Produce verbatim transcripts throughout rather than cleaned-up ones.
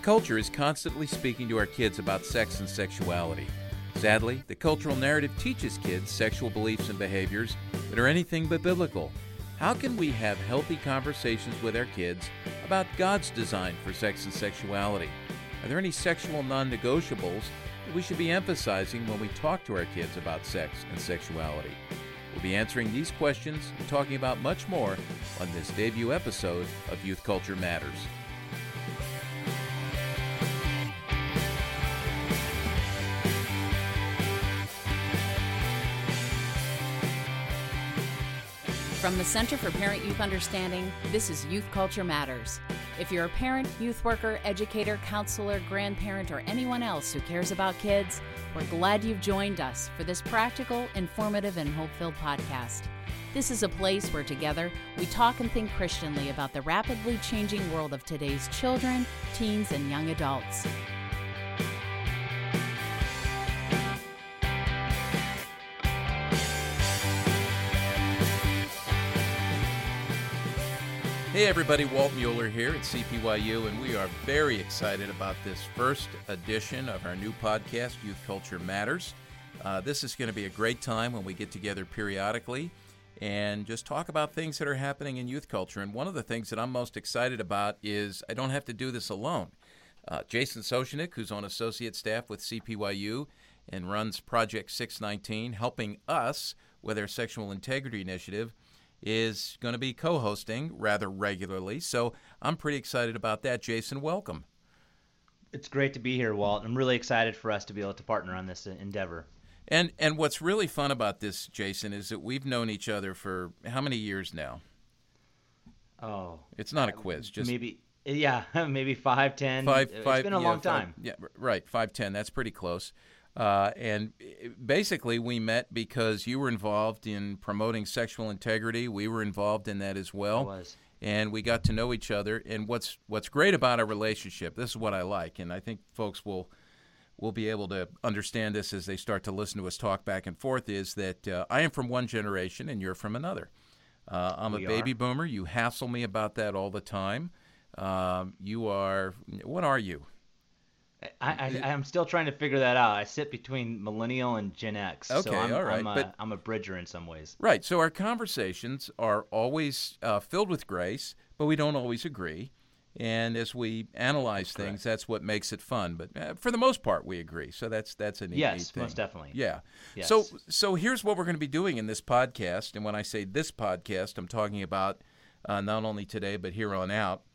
culture is constantly speaking to our kids about sex and sexuality. Sadly, the cultural narrative teaches kids sexual beliefs and behaviors that are anything but biblical. How can we have healthy conversations with our kids about God's design for sex and sexuality? Are there any sexual non-negotiables that we should be emphasizing when we talk to our kids about sex and sexuality? We'll be answering these questions and talking about much more on this debut episode of Youth Culture Matters. From the Center for Parent-Youth Understanding, this is Youth Culture Matters. If you're a parent, youth worker, educator, counselor, grandparent, or anyone else who cares about kids, we're glad you've joined us for this practical, informative, and hope-filled podcast. This is a place where together we talk and think Christianly about the rapidly changing world of today's children, teens, and young adults. Hey everybody, Walt Mueller here at C P Y U, and we are very excited about this first edition of our new podcast, Youth Culture Matters. Uh, this is going to be a great time when we get together periodically and just talk about things that are happening in youth culture. And one of the things that I'm most excited about is I don't have to do this alone. Uh, Jason Soshnick, who's on associate staff with C P Y U and runs Project six nineteen, helping us with our sexual integrity initiative, is going to be co-hosting rather regularly. So I'm pretty excited about that. Jason, welcome. It's great to be here, Walt. I'm really excited for us to be able to partner on this endeavor. And and what's really fun about this, Jason, is that we've known each other for how many years now? Oh. It's not a quiz. Just Maybe, yeah, maybe five, ten. Five, it's five, been a yeah, long five, time. Yeah, right, five, ten. That's pretty close. Uh, and basically, we met because you were involved in promoting sexual integrity. We were involved in that as well. I was. And we got to know each other. And what's what's great about our relationship, this is what I like, and I think folks will will be able to understand this as they start to listen to us talk back and forth, is that uh, I am from one generation and you're from another. Uh, I'm We a baby are. boomer. You hassle me about that all the time. Um, you are, what are you? I, I, I'm still trying to figure that out. I sit between millennial and Gen X. Okay, so I'm, all right, I'm a, but- I'm a bridger in some ways. Right. So our conversations are always uh, filled with grace, but we don't always agree. And as we analyze That's things, correct. that's what makes it fun. But uh, for the most part, we agree. So that's that's a neat, Yes, neat thing. most definitely. Yeah. Yes. So so here's what we're going to be doing in this podcast. And when I say this podcast, I'm talking about uh, not only today but here on out,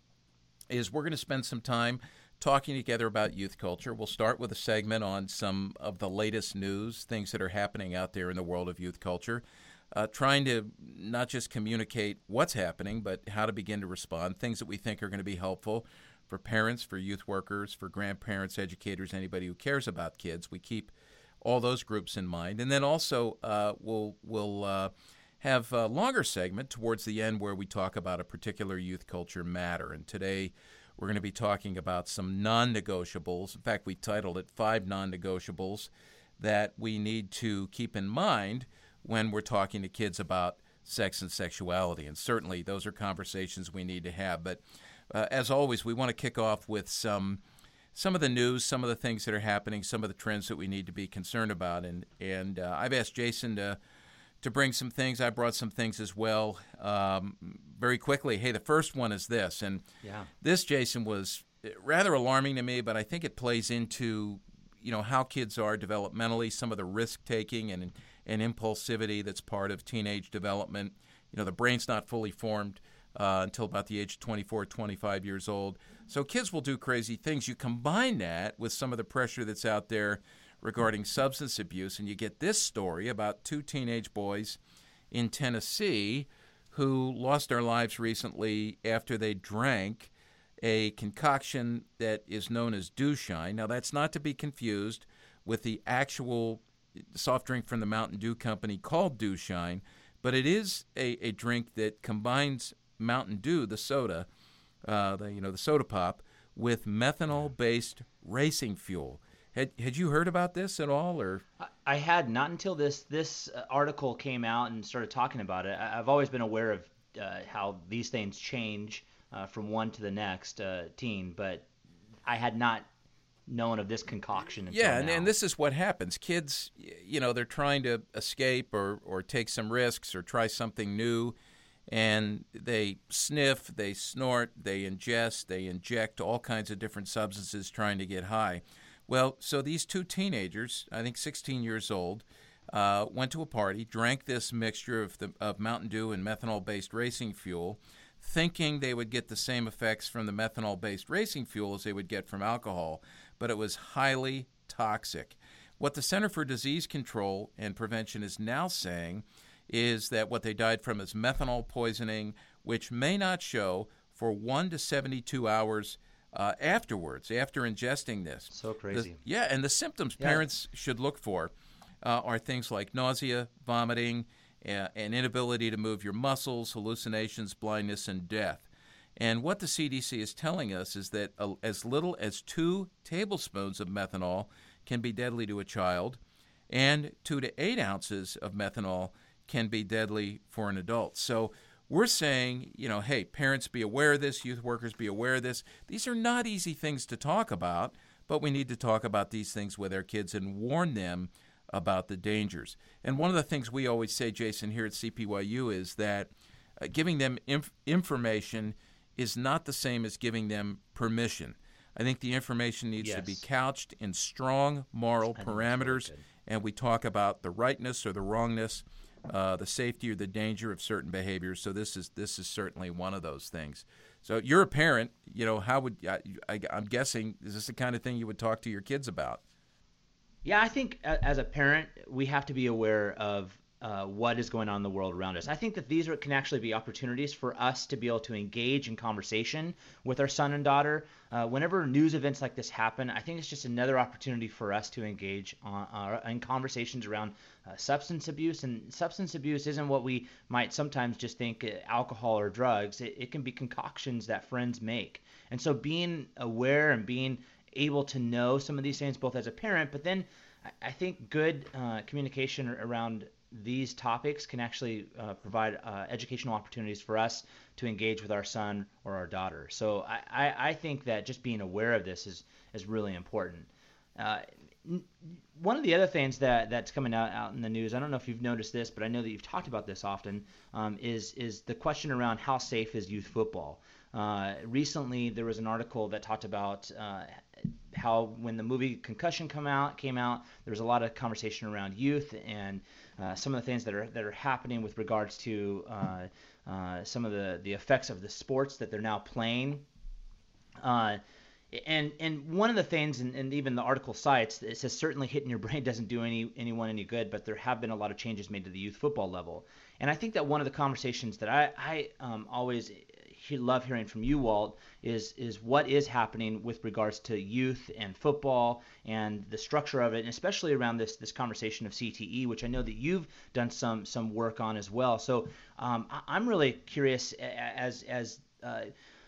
is we're going to spend some time talking together about youth culture. We'll start with a segment on some of the latest news, things that are happening out there in the world of youth culture, uh, trying to not just communicate what's happening, but how to begin to respond, things that we think are going to be helpful for parents, for youth workers, for grandparents, educators, anybody who cares about kids. We keep all those groups in mind. And then also uh, we'll, we'll uh, have a longer segment towards the end where we talk about a particular youth culture matter. And today we're going to be talking about some non-negotiables. In fact, we titled it Five Non-Negotiables that we need to keep in mind when we're talking to kids about sex and sexuality. And certainly those are conversations we need to have. But uh, as always, we want to kick off with some some of the news, some of the things that are happening, some of the trends that we need to be concerned about. And, and uh, I've asked Jason to to bring some things. I brought some things as well. Um, very quickly, hey, the first one is this. And Yeah. this, Jason, was rather alarming to me, but I think it plays into, you know, how kids are developmentally, some of the risk-taking and, and impulsivity that's part of teenage development. You know, the brain's not fully formed uh, until about the age of twenty-four, twenty-five years old. So kids will do crazy things. You combine that with some of the pressure that's out there regarding substance abuse, and you get this story about two teenage boys in Tennessee who lost their lives recently after they drank a concoction that is known as Dew Shine. Now, that's not to be confused with the actual soft drink from the Mountain Dew Company called Dew Shine, but it is a, a drink that combines Mountain Dew, the soda, uh, the, you know, the soda pop, with methanol-based racing fuel. Had had you heard about this at all, or? I, I had not until this this uh, article came out and started talking about it. I, I've always been aware of uh, how these things change uh, from one to the next uh, teen, but I had not known of this concoction until yeah, and, now. and this is what happens. Kids, you know, they're trying to escape or, or take some risks or try something new, and they sniff, they snort, they ingest, they inject all kinds of different substances trying to get high. Well, so these two teenagers, I think sixteen years old, uh, went to a party, drank this mixture of, the, of Mountain Dew and methanol-based racing fuel, thinking they would get the same effects from the methanol-based racing fuel as they would get from alcohol, but it was highly toxic. What the Center for Disease Control and Prevention is now saying is that what they died from is methanol poisoning, which may not show for one to seventy-two hours uh, afterwards, after ingesting this. So crazy. The, yeah, and the symptoms Yeah. parents should look for uh, are things like nausea, vomiting, uh, an inability to move your muscles, hallucinations, blindness, and death. And what the C D C is telling us is that uh, as little as two tablespoons of methanol can be deadly to a child, and two to eight ounces of methanol can be deadly for an adult. So we're saying, you know, hey, parents, be aware of this, youth workers, be aware of this. These are not easy things to talk about, but we need to talk about these things with our kids and warn them about the dangers. And one of the things we always say, Jason, here at C P Y U is that uh, giving them inf- information is not the same as giving them permission. I think the information needs Yes. to be couched in strong moral I think that's parameters, really good. and we talk about the rightness or the wrongness, uh, the safety or the danger of certain behaviors. So this is this is certainly one of those things. So you're a parent, you know, how would I, I, I'm guessing is this the kind of thing you would talk to your kids about? Yeah, I think a- as a parent, we have to be aware of uh, what is going on in the world around us. I think that these are, can actually be opportunities for us to be able to engage in conversation with our son and daughter. Uh, whenever news events like this happen, I think it's just another opportunity for us to engage on, uh, in conversations around uh, substance abuse. And substance abuse isn't what we might sometimes just think uh, alcohol or drugs. It, it can be concoctions that friends make. And so being aware and being able to know some of these things, both as a parent, but then I, I think good uh, communication around these topics can actually uh, provide uh, educational opportunities for us to engage with our son or our daughter. So I, I, I think that just being aware of this is, is really important. Uh, n- one of the other things that, that's coming out, out in the news, I don't know if you've noticed this, but I know that you've talked about this often, um, is, is the question around how safe is youth football. Uh, recently, there was an article that talked about uh, how when the movie Concussion come out, came out, there was a lot of conversation around youth and uh, some of the things that are that are happening with regards to uh, uh, some of the, the effects of the sports that they're now playing. Uh, and and one of the things, and, and even the article cites, it says certainly hitting your brain doesn't do any anyone any good, but there have been a lot of changes made to the youth football level. And I think that one of the conversations that I, I um, always he love hearing from you, Walt, is is what is happening with regards to youth and football and the structure of it, and especially around this this conversation of C T E, which I know that you've done some some work on as well. So um, I, I'm really curious as as uh,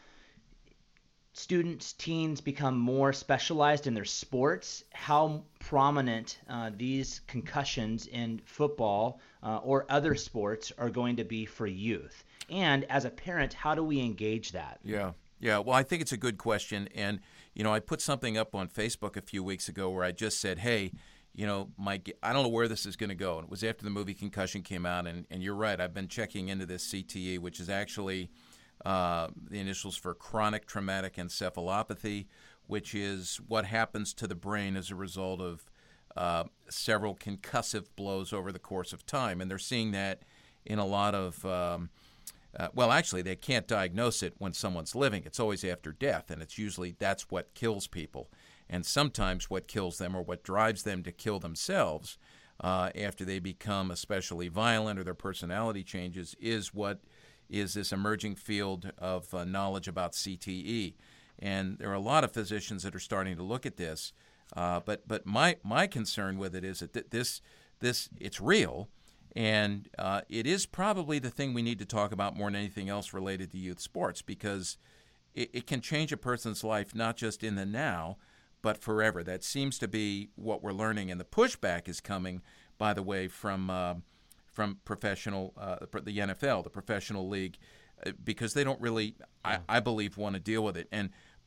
students, teens become more specialized in their sports, how prominent uh, these concussions in football uh, or other sports are going to be for youth. And as a parent, how do we engage that? Yeah, yeah. Well, I think it's a good question. And, you know, I put something up on Facebook a few weeks ago where I just said, hey, you know, my, I don't know where this is going to go. And it was after the movie Concussion came out. And, and you're right, I've been checking into this C T E, which is actually uh, the initials for chronic traumatic encephalopathy, which is what happens to the brain as a result of uh, several concussive blows over the course of time. And they're seeing that in a lot of um, Uh, well, actually, they can't diagnose it when someone's living. It's always after death, and it's usually that's what kills people. And sometimes what kills them or what drives them to kill themselves uh, after they become especially violent or their personality changes is what is this emerging field of uh, knowledge about C T E. And there are a lot of physicians that are starting to look at this. Uh, but but my my concern with it is that th- this this it's real. And uh, it is probably the thing we need to talk about more than anything else related to youth sports, because it, it can change a person's life not just in the now, but forever. That seems to be what we're learning. And the pushback is coming, by the way, from uh, from professional, uh, the N F L, the professional league, uh, because they don't really, I, I believe, want to deal with it. And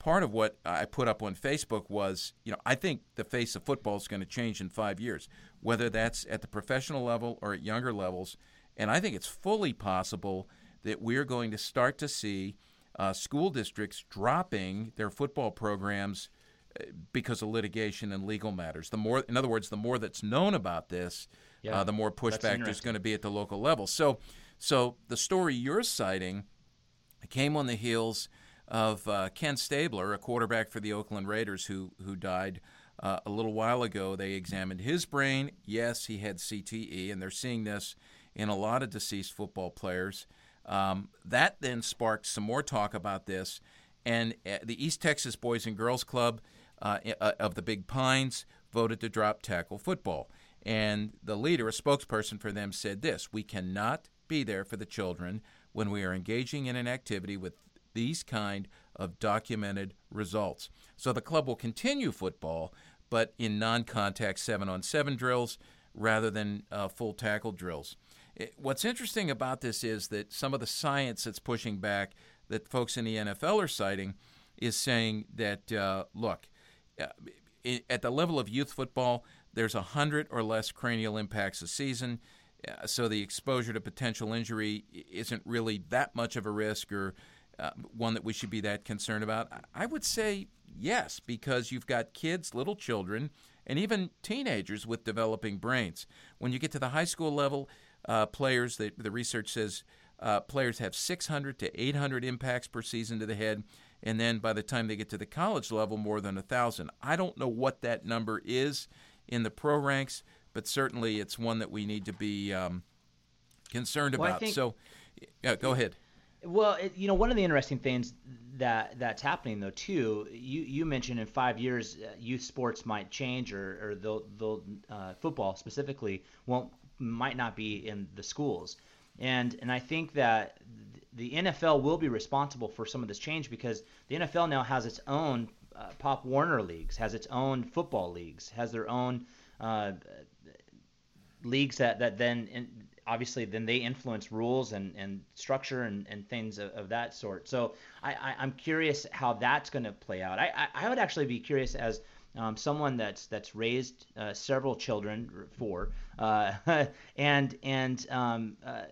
part of what I put up on Facebook was, you know, I think the face of football is going to change in five years, whether that's at the professional level or at younger levels. And I think it's fully possible that we're going to start to see uh, school districts dropping their football programs because of litigation and legal matters. The more, in other words, the more that's known about this, yeah, uh, the more pushback there's going to be at the local level. So, so the story you're citing came on the heels of uh, Ken Stabler, a quarterback for the Oakland Raiders who who died uh, a little while ago. They examined his brain. Yes, he had C T E, and they're seeing this in a lot of deceased football players. Um, that then sparked some more talk about this, and uh, the East Texas Boys and Girls Club uh, of the Big Pines voted to drop tackle football. And the leader, a spokesperson for them, said this: "We cannot be there for the children when we are engaging in an activity with these kind of documented results." So the club will continue football, but in non-contact seven-on-seven drills rather than uh, full tackle drills. It, what's interesting about this is that some of the science that's pushing back that folks in the N F L are citing is saying that, uh, look, uh, at the level of youth football, there's one hundred or less cranial impacts a season. Uh, so the exposure to potential injury isn't really that much of a risk or uh, one that we should be that concerned about. I would say yes, because you've got kids, little children, and even teenagers with developing brains. When you get to the high school level, uh, players, the, the research says uh, players have six hundred to eight hundred impacts per season to the head, and then by the time they get to the college level, more than one thousand. I don't know what that number is in the pro ranks, but certainly it's one that we need to be um, concerned well, about. Think, so, yeah, go ahead. Well, it, you know, one of the interesting things that that's happening, though, too, you, you mentioned in five years uh, youth sports might change, or, or they'll, they'll uh, football specifically won't might not be in the schools. And and I think that the N F L will be responsible for some of this change, because the N F L now has its own uh, Pop Warner leagues, has its own football leagues, has their own uh, leagues that, that then in, obviously then they influence rules and, and structure and, and things of, of that sort. So I, I, I'm curious how that's going to play out. I, I, I would actually be curious as um, someone that's that's raised uh, several children, four, uh, and and um, uh,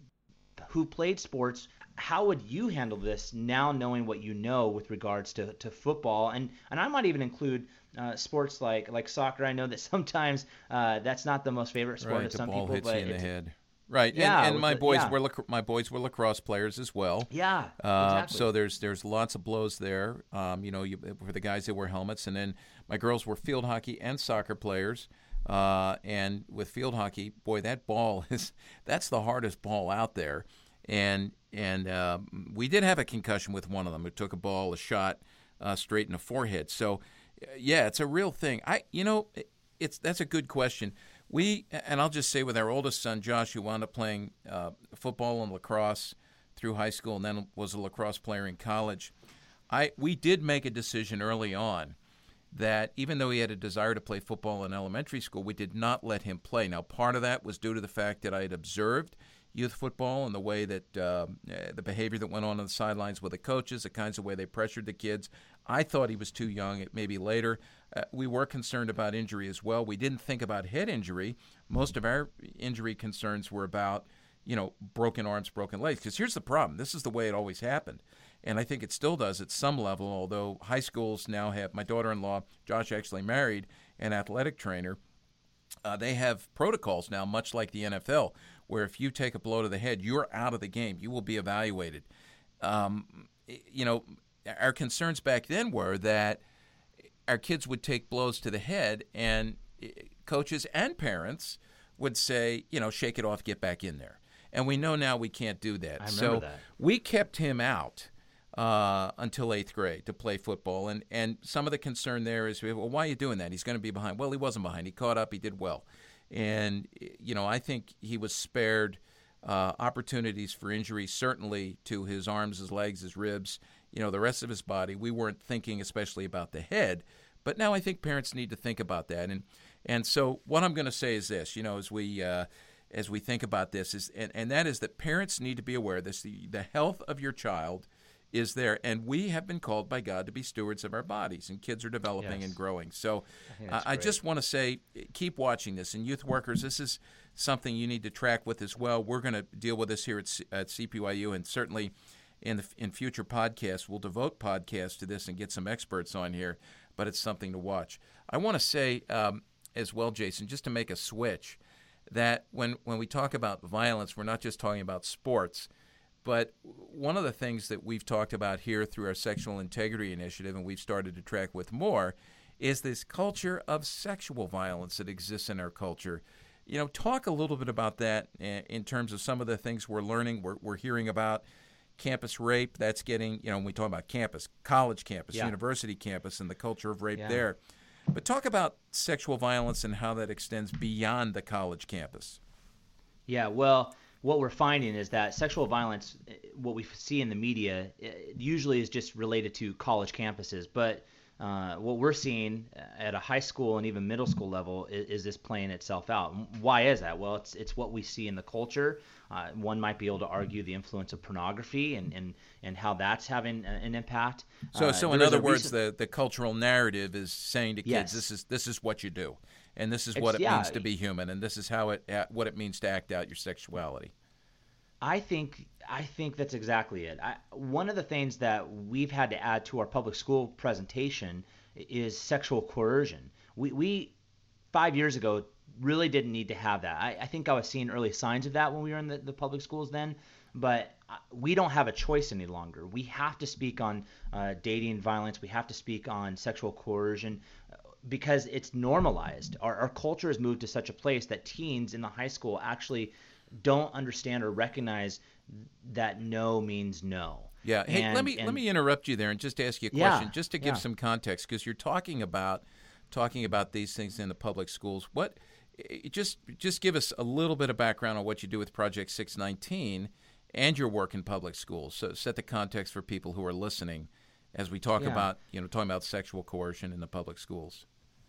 who played sports. How would you handle this now, knowing what you know with regards to, to football? And and I might even include uh, sports like like soccer. I know that sometimes uh, that's not the most favorite sport right, of some the ball people, hits but you in the it's, head. Right, yeah, and, and my the, boys yeah. were lac- my boys were lacrosse players as well. Yeah, uh, exactly. So there's there's lots of blows there. Um, you know, you, for the guys that wear helmets, and then my girls were field hockey and soccer players. Uh, and with field hockey, boy, that ball is that's the hardest ball out there. And and uh, we did have a concussion with one of them who took a ball, a shot uh, straight in the forehead. So, yeah, it's a real thing. I, you know, it's that's a good question. We and I'll just say with our oldest son Josh, who wound up playing uh, football and lacrosse through high school, and then was a lacrosse player in college. I we did make a decision early on that even though he had a desire to play football in elementary school, we did not let him play. Now, part of that was due to the fact that I had observed youth football and the way that uh, the behavior that went on on the sidelines with the coaches, the kinds of way they pressured the kids. I thought he was too young. Maybe later. Uh, we were concerned about injury as well. We didn't think about head injury. Most of our injury concerns were about, you know, broken arms, broken legs. Because here's the problem. This is the way it always happened. And I think it still does at some level, although high schools now have, my daughter-in-law, Josh, actually married an athletic trainer. Uh, they have protocols now, much like the N F L, where if you take a blow to the head, you're out of the game. You will be evaluated. Um, you know, our concerns back then were that our kids would take blows to the head, and coaches and parents would say, you know, shake it off, get back in there. And we know now we can't do that. I remember so that. We kept him out uh, until eighth grade to play football. And, and some of the concern there is, well, why are you doing that? He's going to be behind. Well, he wasn't behind. He caught up. He did well. And, you know, I think he was spared uh, opportunities for injury, certainly to his arms, his legs, his ribs, you know, the rest of his body. We weren't thinking especially about the head. But now I think parents need to think about that. And and so what I'm going to say is this, you know, as we uh, as we think about this, is and, and that is that parents need to be aware of this. The, the health of your child is there, and we have been called by God to be stewards of our bodies, and kids are developing Yes. and growing. So I, uh, I just want to say, keep watching this. And youth workers, this is something you need to track with as well. We're going to deal with this here at, C- at C P Y U, and certainly in the, in future podcasts, we'll devote podcasts to this and get some experts on here, but it's something to watch. I want to say um, as well, Jason, just to make a switch, that when, when we talk about violence, we're not just talking about sports, but one of the things that we've talked about here through our Sexual Integrity Initiative, and we've started to track with more, is this culture of sexual violence that exists in our culture. You know, talk a little bit about that in terms of some of the things we're learning, we're, we're hearing about. Campus rape, that's getting, you know, when we talk about campus, college campus, Yeah. university campus, and the culture of rape Yeah. there. But talk about sexual violence and how that extends beyond the college campus. Yeah, well, what we're finding is that sexual violence, eh, what we see in the media, eh, usually is just related to college campuses. But uh, what we're seeing at a high school and even middle school level is, is this playing itself out. Why is that? Well, it's it's what we see in the culture. Uh, one might be able to argue the influence of pornography and, and, and how that's having an impact. So, Uh, so in there was other a words, recent- the, the cultural narrative is saying to kids, Yes. this is this is what you do, and this is It's- what it yeah. means to be human, and this is how it uh, what it means to act out your sexuality. I think I think that's exactly it. I, one of the things that we've had to add to our public school presentation is sexual coercion. We, we five years ago really didn't need to have that. I, I think I was seeing early signs of that when we were in the, the public schools then, but we don't have a choice any longer. We have to speak on uh, dating violence. We have to speak on sexual coercion because it's normalized. Our, our culture has moved to such a place that teens in the high school actually don't understand or recognize that no means no. Yeah. Hey, And- let me and- let me interrupt you there and just ask you a Yeah, question, just to give yeah. some context, because you're talking about talking about these things in the public schools. What eh, just just give us a little bit of background on what you do with Project six nineteen and your work in public schools. So set the context for people who are listening as we talk Yeah. about you know talking about sexual coercion in the public schools.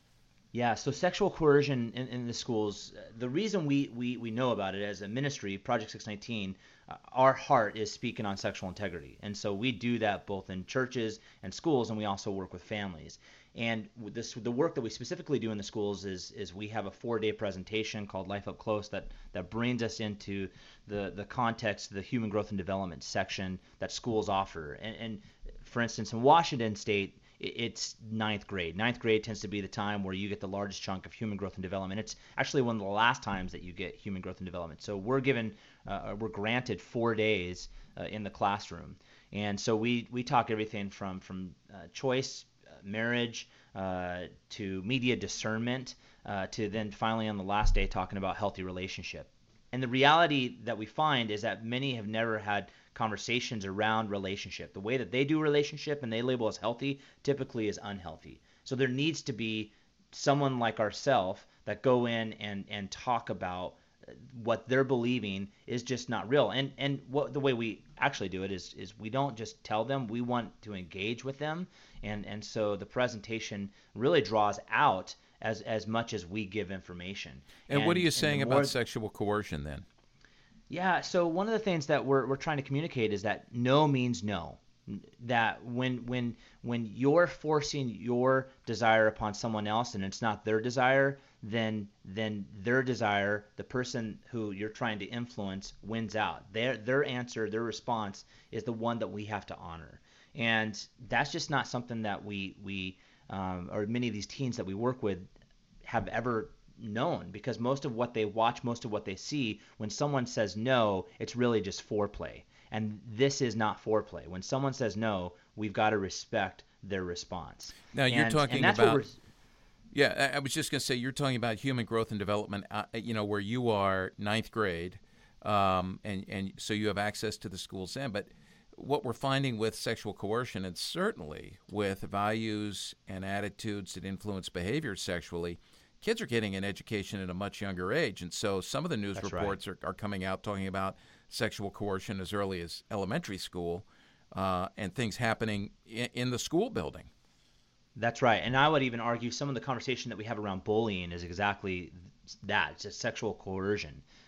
Yeah, so sexual coercion in, in the schools, uh, the reason we, we, we know about it as a ministry, Project six nineteen, uh, our heart is speaking on sexual integrity. And so we do that both in churches and schools, and we also work with families. And with this, the work that we specifically do in the schools is is we have a four-day presentation called Life Up Close that, that brings us into the, the context, the human growth and development section that schools offer. And, and for instance, in Washington State, it's ninth grade. Ninth grade tends to be the time where you get the largest chunk of human growth and development. It's actually one of the last times that you get human growth and development. So we're given, uh, we're granted four days uh, in the classroom, and so we we talk everything from from uh, choice, uh, marriage, uh, to media discernment, uh, to then finally on the last day talking about healthy relationship. And the reality that we find is that many have never had conversations around relationship. The way that they do relationship and they label as healthy typically is unhealthy. So there needs to be someone like ourselves that go in and, and talk about what they're believing is just not real. And and what the way we actually do it is is we don't just tell them, we want to engage with them. And and so the presentation really draws out as as much as we give information. And, what are you and saying the about more- sexual coercion then? Yeah, so one of the things that we're we're trying to communicate is that no means no. That when when when you're forcing your desire upon someone else and it's not their desire, then then their desire, the person who you're trying to influence, wins out. Their their answer, their response is the one that we have to honor. And that's just not something that we we um, or many of these teens that we work with have ever known, because most of what they watch, most of what they see, when someone says no, it's really just foreplay. And this is not foreplay. When someone says no, we've got to respect their response. Now, you're And- talking and that's what about- we're- Yeah, I I was just going to say, you're talking about human growth and development, uh, you know, where you are ninth grade, um, and, and so you have access to the schools then. But what we're finding with sexual coercion, and certainly with values and attitudes that influence behavior sexually, kids are getting an education at a much younger age. And so some of the news That's right. reports are, are coming out talking about sexual coercion as early as elementary school, uh, and things happening in, in the school building. That's right. And I would even argue some of the conversation that we have around bullying is exactly that. It's just sexual coercion.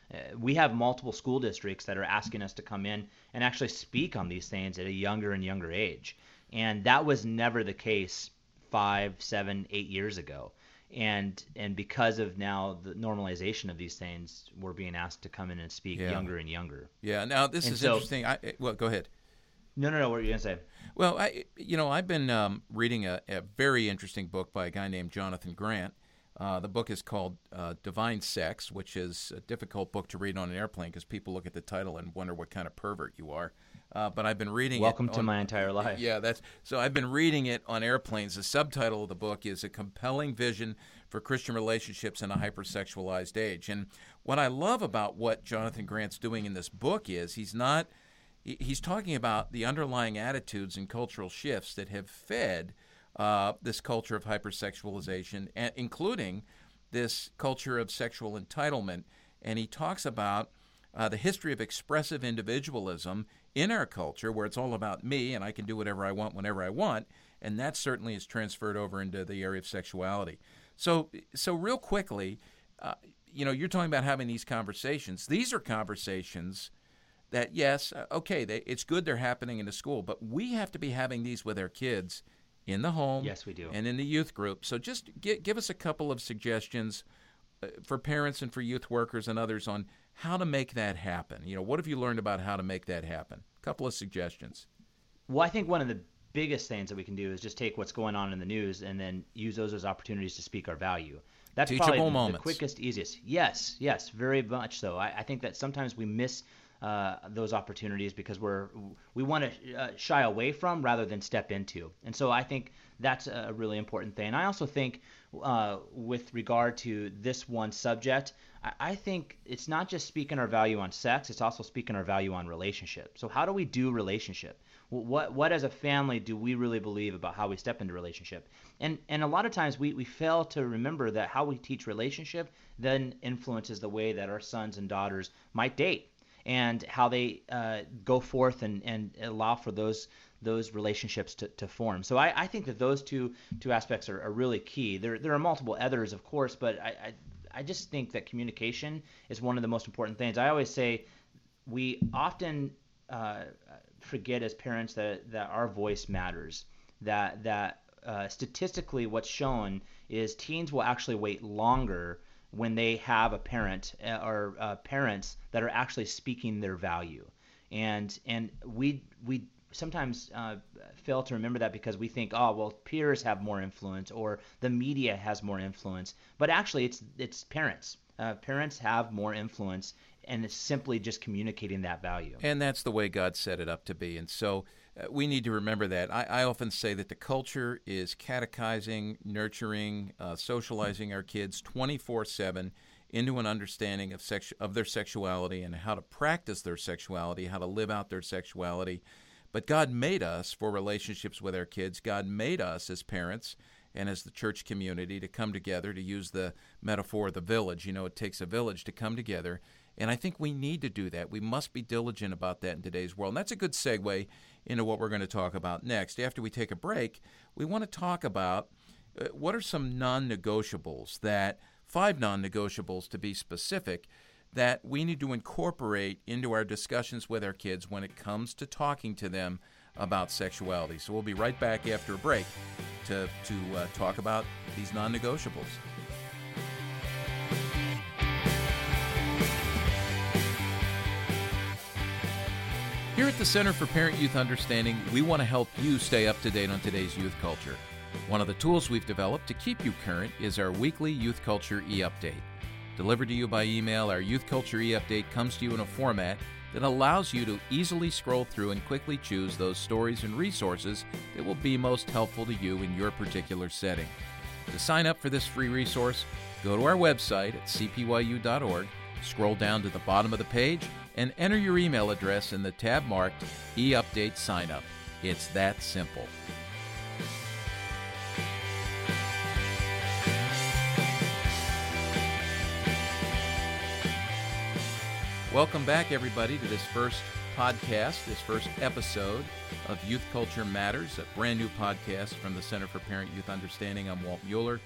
Uh, we have multiple school districts that are asking us to come in and actually speak on these things at a younger and younger age. And that was never the case five, seven, eight years ago. And and because of now the normalization of these things, we're being asked to come in and speak Yeah. younger and younger. Yeah. Now, this And is so- interesting. I, well, go ahead. No, no, no. What are you going to say? Well, I, you know, I've been um, reading a, a very interesting book by a guy named Jonathan Grant. Uh, the book is called uh, Divine Sex, which is a difficult book to read on an airplane because people look at the title and wonder what kind of pervert you are. Uh, but I've been reading Welcome it to on- my entire life. Yeah, that's so. I've been reading it on airplanes. The subtitle of the book is "A Compelling Vision for Christian Relationships in a Hypersexualized Age." And what I love about what Jonathan Grant's doing in this book is he's not he- he's talking about the underlying attitudes and cultural shifts that have fed uh, this culture of hypersexualization, and including this culture of sexual entitlement. And he talks about uh, the history of expressive individualism in our culture, where it's all about me and I can do whatever I want whenever I want, and that certainly is transferred over into the area of sexuality. So, so real quickly, uh, you know, you're talking about having these conversations. These are conversations that, yes, uh, okay, they, it's good they're happening in the school, but we have to be having these with our kids in the home. Yes, we do. And in the youth group. So just gi- give us a couple of suggestions uh, for parents and for youth workers and others on how to make that happen. You know, what have you learned about how to make that happen? A couple of suggestions. Well, I think one of the biggest things that we can do is just take what's going on in the news and then use those as opportunities to speak our value. That's Teachable probably the, the moments. quickest, easiest. Yes, yes, very much so. I, I think that sometimes we miss uh, those opportunities because we're we want to uh, shy away from rather than step into. And so I think that's a really important thing. I also think uh, with regard to this one subject, I, I think it's not just speaking our value on sex, it's also speaking our value on relationship. So how do we do relationship? What what as a family do we really believe about how we step into relationship? And and a lot of times we, we fail to remember that how we teach relationship then influences the way that our sons and daughters might date and how they uh, go forth and, and allow for those those relationships to, to form. So I, I think that those two two aspects are, are really key. There there are multiple others, of course, but I, I I just think that communication is one of the most important things. I always say we often uh, forget as parents that that our voice matters. That that uh, statistically, what's shown is teens will actually wait longer when they have a parent uh, or uh, parents that are actually speaking their value, and and we we sometimes uh, fail to remember that because we think, oh well, peers have more influence or the media has more influence, but actually it's it's parents. Uh, parents have more influence, and it's simply just communicating that value. And that's the way God set it up to be. And so uh, we need to remember that. I, I often say that the culture is catechizing, nurturing, uh, socializing our kids twenty-four seven into an understanding of sex, of their sexuality and how to practice their sexuality, how to live out their sexuality. But God made us for relationships with our kids. God made us as parents and as the church community to come together, to use the metaphor of the village. You know, it takes a village to come together. And I think we need to do that. We must be diligent about that in today's world. And that's a good segue into what we're going to talk about next. After we take a break, we want to talk about uh, what are some non-negotiables, that five non-negotiables to be specific, that we need to incorporate into our discussions with our kids when it comes to talking to them about sexuality. So we'll be right back after a break to, to uh, talk about these non-negotiables. Here at the Center for Parent-Youth Understanding, we want to help you stay up to date on today's youth culture. One of the tools we've developed to keep you current is our weekly Youth Culture e-update. Delivered to you by email, our Youth Culture e-update comes to you in a format that allows you to easily scroll through and quickly choose those stories and resources that will be most helpful to you in your particular setting. To sign up for this free resource, go to our website at c p y u dot org, scroll down to the bottom of the page, and enter your email address in the tab marked e-update sign up. It's that simple. Welcome back, everybody, to this first podcast, this first episode of Youth Culture Matters, a brand new podcast from the Center for Parent-Youth Understanding. I'm Walt Mueller.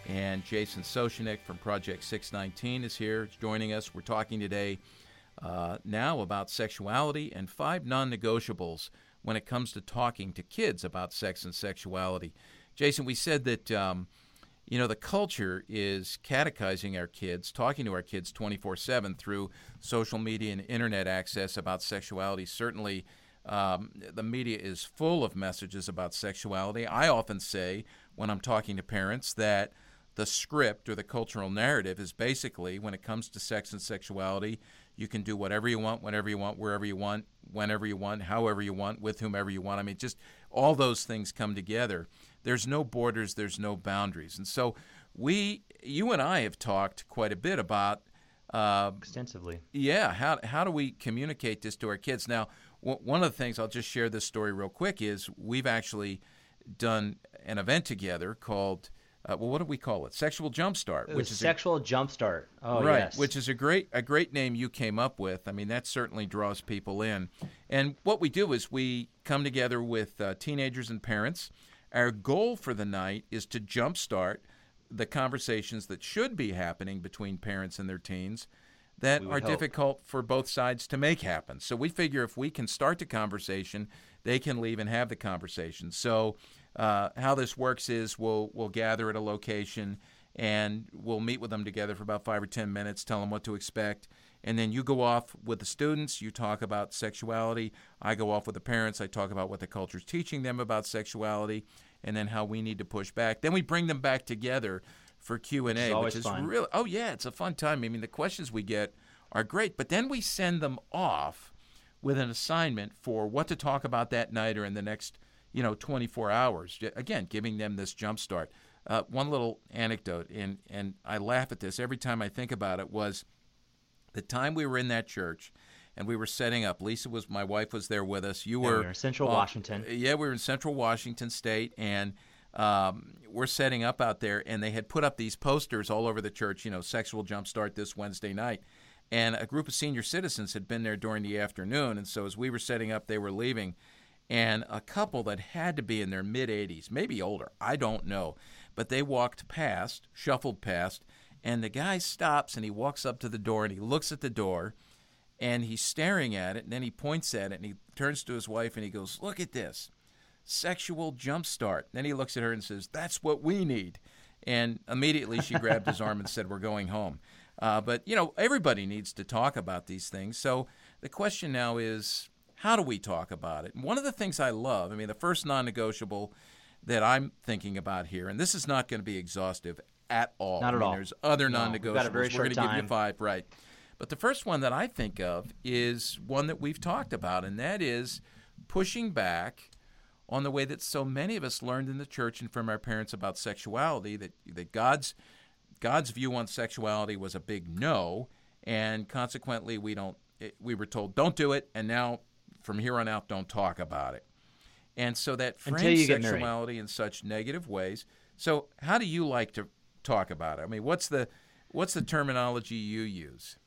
And Jason Sochanek from Project six nineteen is here joining us. We're talking today uh, now about sexuality and five non-negotiables when it comes to talking to kids about sex and sexuality. Jason, we said that, um, you know, the culture is catechizing our kids, talking to our kids twenty-four seven through social media and internet access about sexuality. Certainly, um, the media is full of messages about sexuality. I often say when I'm talking to parents that the script or the cultural narrative is basically, when it comes to sex and sexuality, you can do whatever you want, whenever you want, wherever you want, whenever you want, however you want, with whomever you want. I mean, just all those things come together. There's no borders, there's no boundaries. And so we, you and I have talked quite a bit about uh, extensively. Yeah, how how do we communicate this to our kids? Now, w- one of the things, I'll just share this story real quick, is we've actually done an event together called Uh, well, what do we call it? Sexual Jumpstart, It which was is Sexual a, Jumpstart. Oh, right, yes. which is a great a great name you came up with. I mean, that certainly draws people in. And what we do is we come together with uh, teenagers and parents. Our goal for the night is to jumpstart the conversations that should be happening between parents and their teens that We are would hope. difficult for both sides to make happen. So we figure if we can start the conversation, they can leave and have the conversation. So uh, how this works is we'll we'll gather at a location and we'll meet with them together for about five or ten minutes, tell them what to expect, and then you go off with the students, you talk about sexuality, I go off with the parents, I talk about what the culture's teaching them about sexuality, and then how we need to push back. Then we bring them back together for Q and A, Which is always which is fun. really, oh yeah, it's a fun time. I mean, the questions we get are great, but then we send them off with an assignment for what to talk about that night or in the next, you know, twenty-four hours. Again, giving them this jump start. Uh, one little anecdote, and, and I laugh at this every time I think about it, was the time we were in that church and we were setting up. Lisa was, my wife was there with us. You Yeah, were we were in Central uh, Washington. Yeah, we were in Central Washington State, and um, we're setting up out there, and they had put up these posters all over the church, you know, Sexual Jumpstart this Wednesday night. And a group of senior citizens had been there during the afternoon, and so as we were setting up, they were leaving. And a couple that had to be in their mid-eighties, maybe older, I don't know, but they walked past, shuffled past, and the guy stops and he walks up to the door and he looks at the door and he's staring at it, and then he points at it and he turns to his wife and he goes, "Look at this, Sexual Jumpstart." Then he looks at her and says, "That's what we need." And immediately she grabbed his arm and said, "We're going home." Uh, but, you know, everybody needs to talk about these things. So the question now is, how do we talk about it? And one of the things I love, I mean, the first non-negotiable that I'm thinking about here, and this is not going to be exhaustive at all. Not I at mean, all. There's other No, non-negotiables. we've got a very We're short going to give you time. five, right. But the first one that I think of is one that we've talked about, and that is pushing back on the way that so many of us learned in the church and from our parents about sexuality, that, that God's God's view on sexuality was a big no, and consequently we don't. We were told don't do it, and now from here on out don't talk about it. And so that Until frames you get married. sexuality in such negative ways. So how do you like to talk about it? I mean, what's the what's the terminology you use?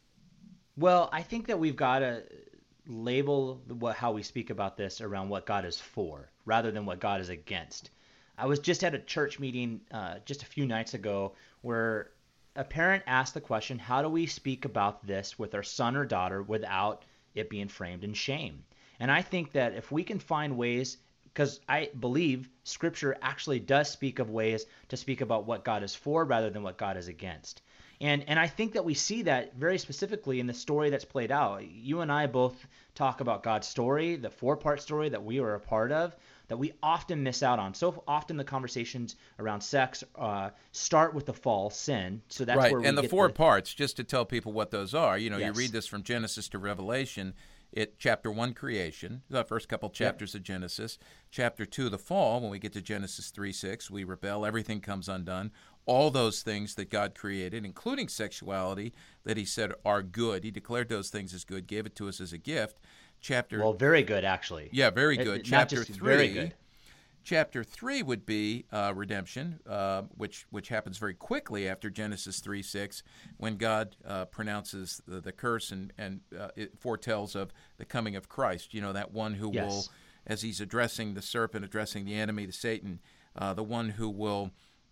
Well, I think that we've got to label what, how we speak about this around what God is for, rather than what God is against. I was just at a church meeting uh, just a few nights ago where a parent asked the question, how do we speak about this with our son or daughter without it being framed in shame? And I think that if we can find ways, because I believe Scripture actually does speak of ways to speak about what God is for rather than what God is against. And and I think that we see that very specifically in the story that's played out. You and I both talk about God's story, the four-part story that we were a part of, that we often miss out on. So often the conversations around sex uh, start with the fall, sin. So that's right, where we and the get four the, parts, just to tell people what those are. You know, you Yes. read this from Genesis to Revelation. It chapter one, creation, the first couple chapters of Genesis. Chapter two, the fall. When we get to Genesis three six, we rebel. Everything comes undone. All those things that God created, including sexuality, that He said are good. He declared those things as good, gave it to us as a gift. Chapter Well, very good, actually. yeah, very It- good. not Chapter just three. very good. Chapter three would be uh, redemption, uh, which which happens very quickly after Genesis three six, when God uh, pronounces the, the curse and and uh, it foretells of the coming of Christ. You know, that one who Yes. will, as He's addressing the serpent, addressing the enemy, the Satan, uh, the one who will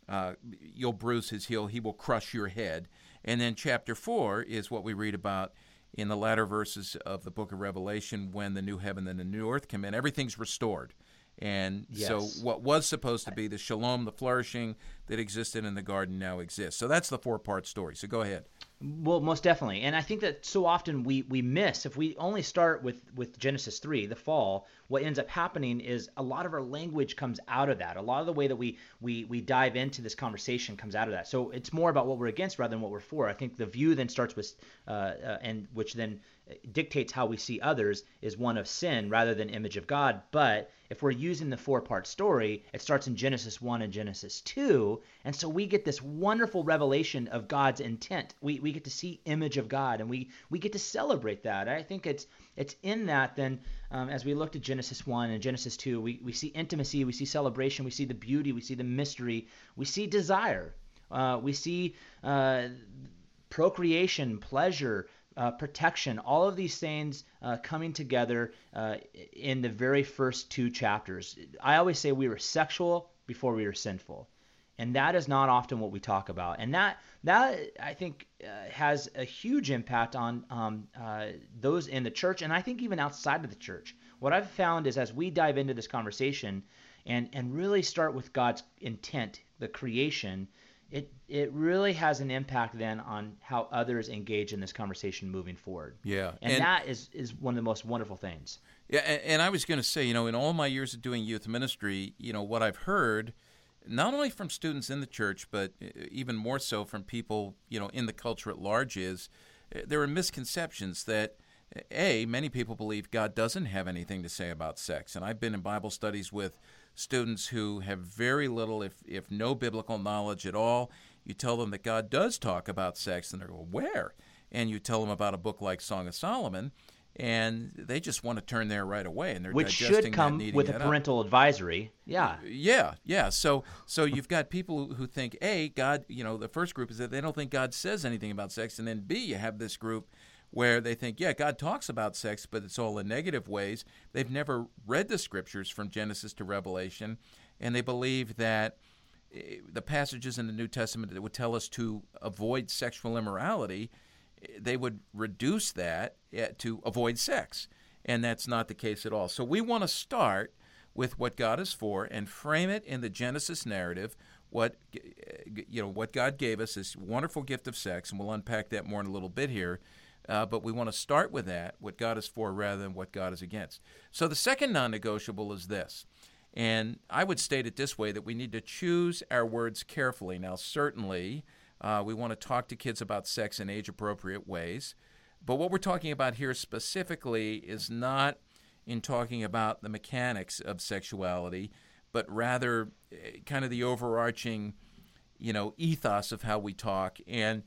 uh, you'll bruise his heel, he will crush your head. And then chapter four is what we read about in the latter verses of the book of Revelation, when the new heaven and the new earth come in. Everything's restored. And Yes. so what was supposed to be the shalom, the flourishing that existed in the garden now exists. So that's the four-part story. So go ahead. Well, most definitely. And I think that so often we, we miss, if we only start with, with Genesis three, the fall, what ends up happening is a lot of our language comes out of that. A lot of the way that we, we, we dive into this conversation comes out of that. So it's more about what we're against rather than what we're for. I think the view then starts with, uh, uh, and which then dictates how we see others, is one of sin rather than image of God. But if we're using the four-part story, it starts in Genesis one and Genesis two, and so we get this wonderful revelation of God's intent. We we get to see image of God, and we we get to celebrate that. I think it's it's in that then, um, as we looked at Genesis one and Genesis two, we, we see intimacy, we see celebration, we see the beauty, we see the mystery, we see desire, uh, we see uh, procreation, pleasure, Uh, protection, all of these things uh, coming together uh, in the very first two chapters. I always say we were sexual before we were sinful, and that is not often what we talk about. And that that I think uh, has a huge impact on um, uh, those in the church, and I think even outside of the church. What I've found is as we dive into this conversation and and really start with God's intent, the creation, it it really has an impact then on how others engage in this conversation moving forward. Yeah. And, And- that is, is one of the most wonderful things. Yeah, and, and I was going to say, you know, in all my years of doing youth ministry, you know, what I've heard, not only from students in the church, but even more so from people, you know, in the culture at large, is uh, there are misconceptions that, A, many people believe God doesn't have anything to say about sex. And I've been in Bible studies with students who have very little, if, if no biblical knowledge at all. You tell them that God does talk about sex, and they go, where? And you tell them about a book like Song of Solomon, and they just want to turn there right away, and they're Which digesting should that, come kneading with a that up. parental advisory. Yeah. Yeah, yeah. So, so you've got people who- who think, A, God, you know, the first group is that they don't think God says anything about sex, and then B, you have this group where they think, yeah, God talks about sex, but it's all in negative ways. They've never read the scriptures from Genesis to Revelation, and they believe that eh, the passages in the New Testament that would tell us to avoid sexual immorality, eh, they would reduce that eh, to avoid sex, and that's not the case at all. So we want to start with what God is for and frame it in the Genesis narrative, what eh, you know, what God gave us, this wonderful gift of sex, and we'll unpack that more in a little bit here. Uh, but we want to start with that, what God is for rather than what God is against. So the second non-negotiable is this, and I would state it this way, that we need to choose our words carefully. Now, certainly, uh, we want to talk to kids about sex in age-appropriate ways, but what we're talking about here specifically is not in talking about the mechanics of sexuality, but rather eh, kind of the overarching, you know, ethos of how we talk. And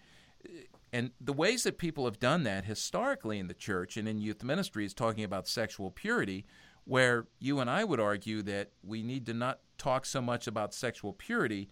And the ways that people have done that historically in the church and in youth ministry is talking about sexual purity, where you and I would argue that we need to not talk so much about sexual purity,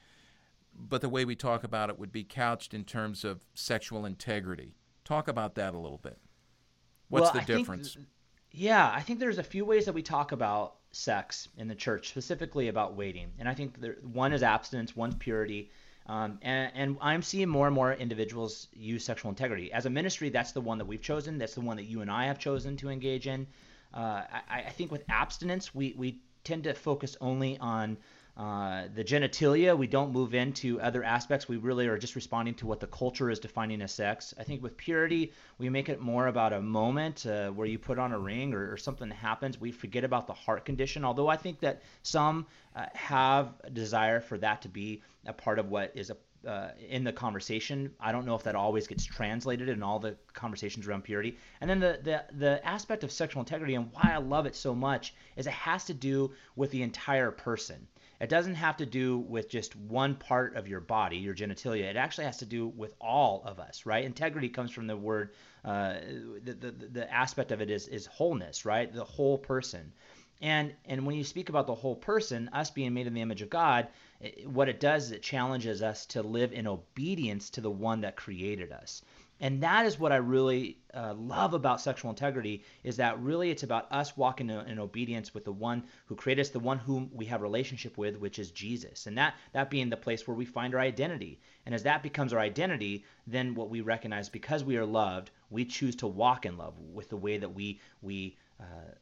but the way we talk about it would be couched in terms of sexual integrity. Talk about that a little bit. What's Well, the I think- difference? Yeah, I think there's a few ways that we talk about sex in the church, specifically about waiting. And I think there, one is abstinence, one's purity. Um, and, and I'm seeing more and more individuals use sexual integrity. As a ministry, that's the one that we've chosen. That's the one that you and I have chosen to engage in. Uh, I, I think with abstinence, we, we tend to focus only on uh, the genitalia. We don't move into other aspects. We really are just responding to what the culture is defining as sex. I think with purity, we make it more about a moment uh, where you put on a ring or, or something happens. We forget about the heart condition, although I think that some uh, have a desire for that to be a part of what is a Uh, in the conversation. I don't know if that always gets translated in all the conversations around purity. And then the, the the aspect of sexual integrity, and why I love it so much, is it has to do with the entire person. It doesn't have to do with just one part of your body, your genitalia. It actually has to do with all of us, right? Integrity comes from the word, uh, the, the the aspect of it is is wholeness, right? The whole person. And and when you speak about the whole person, us being made in the image of God, it, what it does is it challenges us to live in obedience to the one that created us. And that is what I really uh, love about sexual integrity, is that really it's about us walking in, in obedience with the one who created us, the one whom we have a relationship with, which is Jesus. And that, that being the place where we find our identity. And as that becomes our identity, then what we recognize, because we are loved, we choose to walk in love with the way that we, we uh,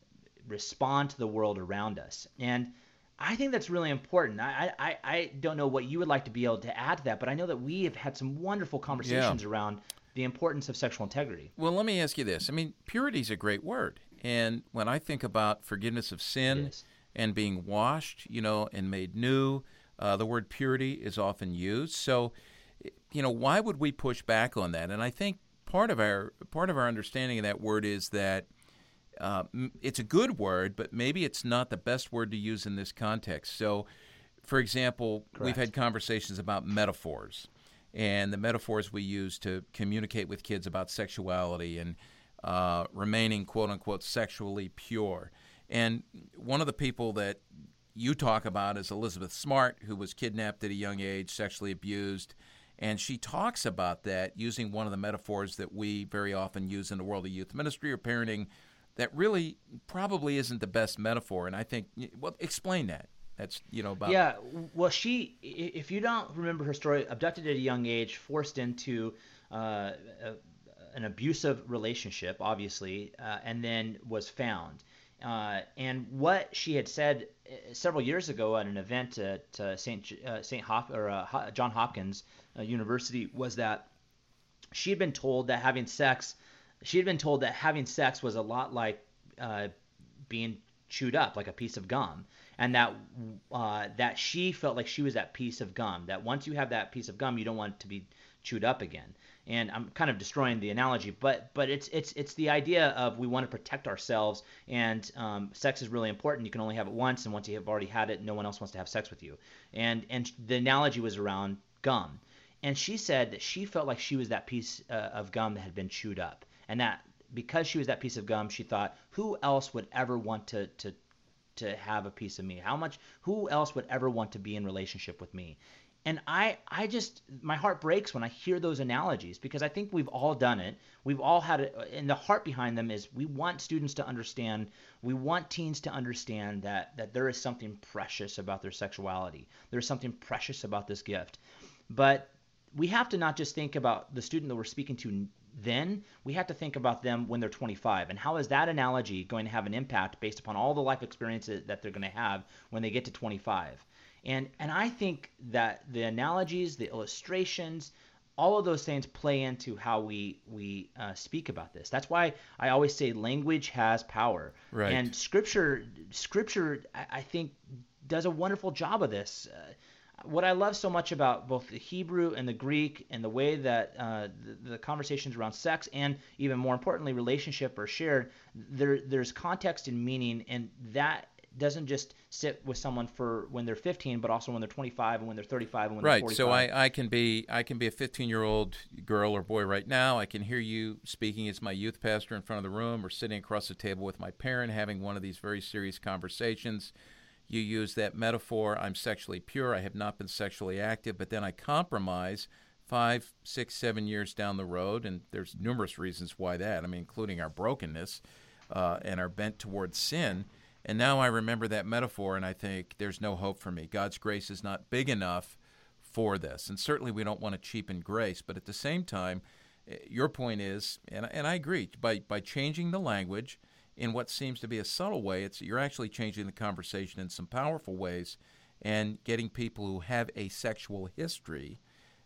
respond to the world around us. And I think that's really important. I, I, I don't know what you would like to be able to add to that, but I know that we have had some wonderful conversations Yeah. around the importance of sexual integrity. Well, let me ask you this. I mean, purity is a great word. And when I think about forgiveness of sin Yes. and being washed, you know, and made new, uh, the word purity is often used. So, you know, why would we push back on that? And I think part of our part of our understanding of that word is that uh, it's a good word, but maybe it's not the best word to use in this context. So, for example, Correct. we've had conversations about metaphors, and the metaphors we use to communicate with kids about sexuality and uh, remaining, quote unquote, sexually pure. And one of the people that you talk about is Elizabeth Smart, who was kidnapped at a young age, sexually abused. And she talks about that using one of the metaphors that we very often use in the world of youth ministry or parenting that really probably isn't the best metaphor. And I think, well, explain that. That's, you know, about... Yeah, well, she, if you don't remember her story, abducted at a young age, forced into uh, a, an abusive relationship, obviously, uh, and then was found. Uh, and what she had said several years ago at an event at uh, Saint Uh, Saint Hop or uh, John Hopkins uh, University was that she had been told that having sex, she had been told that having sex was a lot like uh, being chewed up, like a piece of gum, and that uh, that she felt like she was that piece of gum. That once you have that piece of gum, you don't want it to be chewed up again. And I'm kind of destroying the analogy, but but it's it's it's the idea of we want to protect ourselves, and um, sex is really important. You can only have it once, and once you have already had it, no one else wants to have sex with you. And and the analogy was around gum, and she said that she felt like she was that piece uh, of gum that had been chewed up, and that because she was that piece of gum, she thought, who else would ever want to to to have a piece of me? How much? Who else would ever want to be in relationship with me? And I, I just, my heart breaks when I hear those analogies, because I think we've all done it. We've all had it. And the heart behind them is we want students to understand, we want teens to understand that, that there is something precious about their sexuality. There's something precious about this gift. But we have to not just think about the student that we're speaking to then, we have to think about them when they're twenty-five. And how is that analogy going to have an impact based upon all the life experiences that they're going to have when they get to twenty-five? And and I think that the analogies, the illustrations, all of those things play into how we we uh, speak about this. That's why I always say language has power. Right. And scripture, scripture, I, I think, does a wonderful job of this. Uh, what I love so much about both the Hebrew and the Greek and the way that uh, the, the conversations around sex and even more importantly relationship are shared, there there's context and meaning, and that doesn't just sit with someone for when they're fifteen, but also when they're twenty-five and when they're thirty-five and when right. they're forty-five. So I, I can be I can be a fifteen-year-old girl or boy right now. I can hear you speaking as my youth pastor in front of the room, or sitting across the table with my parent having one of these very serious conversations. You use that metaphor, I'm sexually pure, I have not been sexually active, but then I compromise five, six, seven years down the road, and there's numerous reasons why that, I mean, including our brokenness uh, and our bent towards sin. And now I remember that metaphor, and I think there's no hope for me. God's grace is not big enough for this. And certainly we don't want to cheapen grace, but at the same time, your point is, and, and I agree, by, by changing the language in what seems to be a subtle way, it's you're actually changing the conversation in some powerful ways and getting people who have a sexual history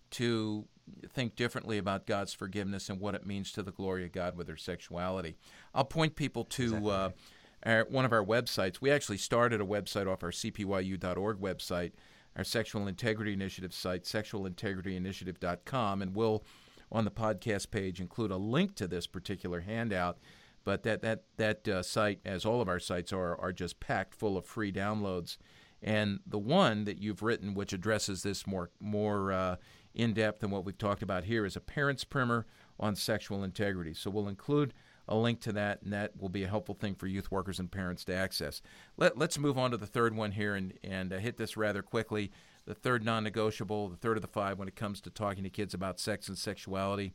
to think differently about God's forgiveness and what it means to the glory of God with their sexuality. I'll point people to Exactly. uh, our, one of our websites. We actually started a website off our C P Y U dot org website, our Sexual Integrity Initiative site, sexual integrity initiative dot com, and we'll, on the podcast page, include a link to this particular handout. But that that that uh, site, as all of our sites are, are just packed full of free downloads. And the one that you've written, which addresses this more more uh, in depth than what we've talked about here, is a parent's primer on sexual integrity. So we'll include a link to that, and that will be a helpful thing for youth workers and parents to access. Let, let's move on to the third one here and and uh, hit this rather quickly. The third non-negotiable, the third of the five when it comes to talking to kids about sex and sexuality,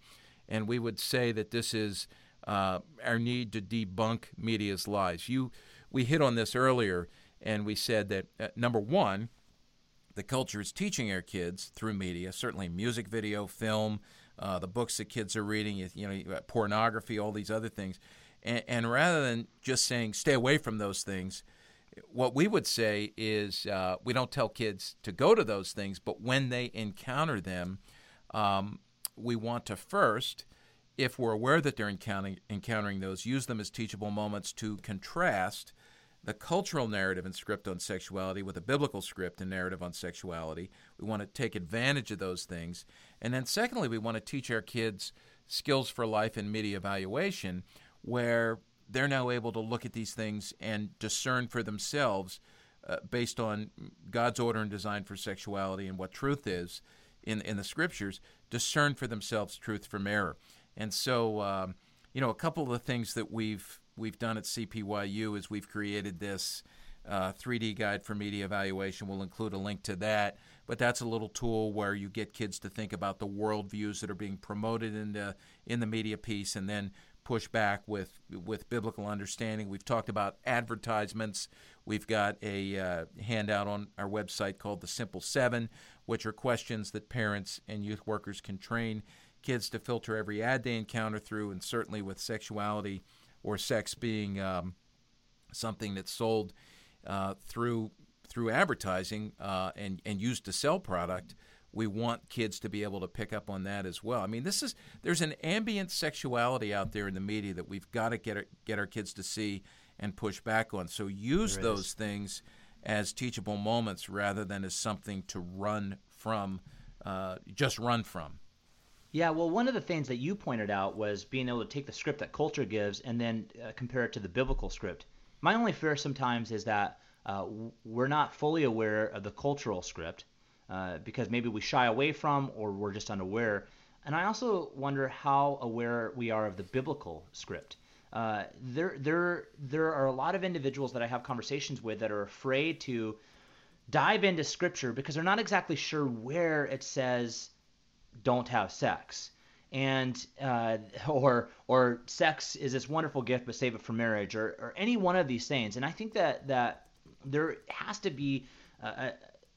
and we would say that this is uh, our need to debunk media's lies. You, we hit on this earlier, and we said that, uh, number one, the culture is teaching our kids through media, certainly music video, film, uh, the books that kids are reading, you know, pornography, all these other things. And, and rather than just saying stay away from those things, what we would say is uh, we don't tell kids to go to those things, but when they encounter them, um, we want to first, if we're aware that they're encountering, encountering those, use them as teachable moments to contrast the cultural narrative and script on sexuality with a biblical script and narrative on sexuality. We want to take advantage of those things. And then secondly, we want to teach our kids skills for life and media evaluation, where they're now able to look at these things and discern for themselves, uh, based on God's order and design for sexuality and what truth is in in the Scriptures, discern for themselves truth from error. And so, um, you know, a couple of the things that we've we've done at C P Y U is we've created this uh, three D guide for media evaluation. We'll include a link to that. But that's a little tool where you get kids to think about the worldviews that are being promoted in the in the media piece, and then push back with with biblical understanding. We've talked about advertisements. We've got a uh, handout on our website called The Simple Seven, which are questions that parents and youth workers can train kids to filter every ad they encounter through, and certainly with sexuality or sex being um, something that's sold uh, through through advertising uh, and, and used to sell product, we want kids to be able to pick up on that as well. I mean, this is there's an ambient sexuality out there in the media that we've got to get our, get our kids to see and push back on. So use those things as teachable moments rather than as something to run from, uh, just run from. Yeah, well, one of the things that you pointed out was being able to take the script that culture gives and then uh, compare it to the biblical script. My only fear sometimes is that uh, we're not fully aware of the cultural script. Uh, because maybe we shy away from or we're just unaware. And I also wonder how aware we are of the biblical script. Uh, there, there, there are a lot of individuals that I have conversations with that are afraid to dive into Scripture because they're not exactly sure where it says don't have sex. And uh, or or sex is this wonderful gift, but save it for marriage, or, or any one of these things. And I think that, that there has to be a,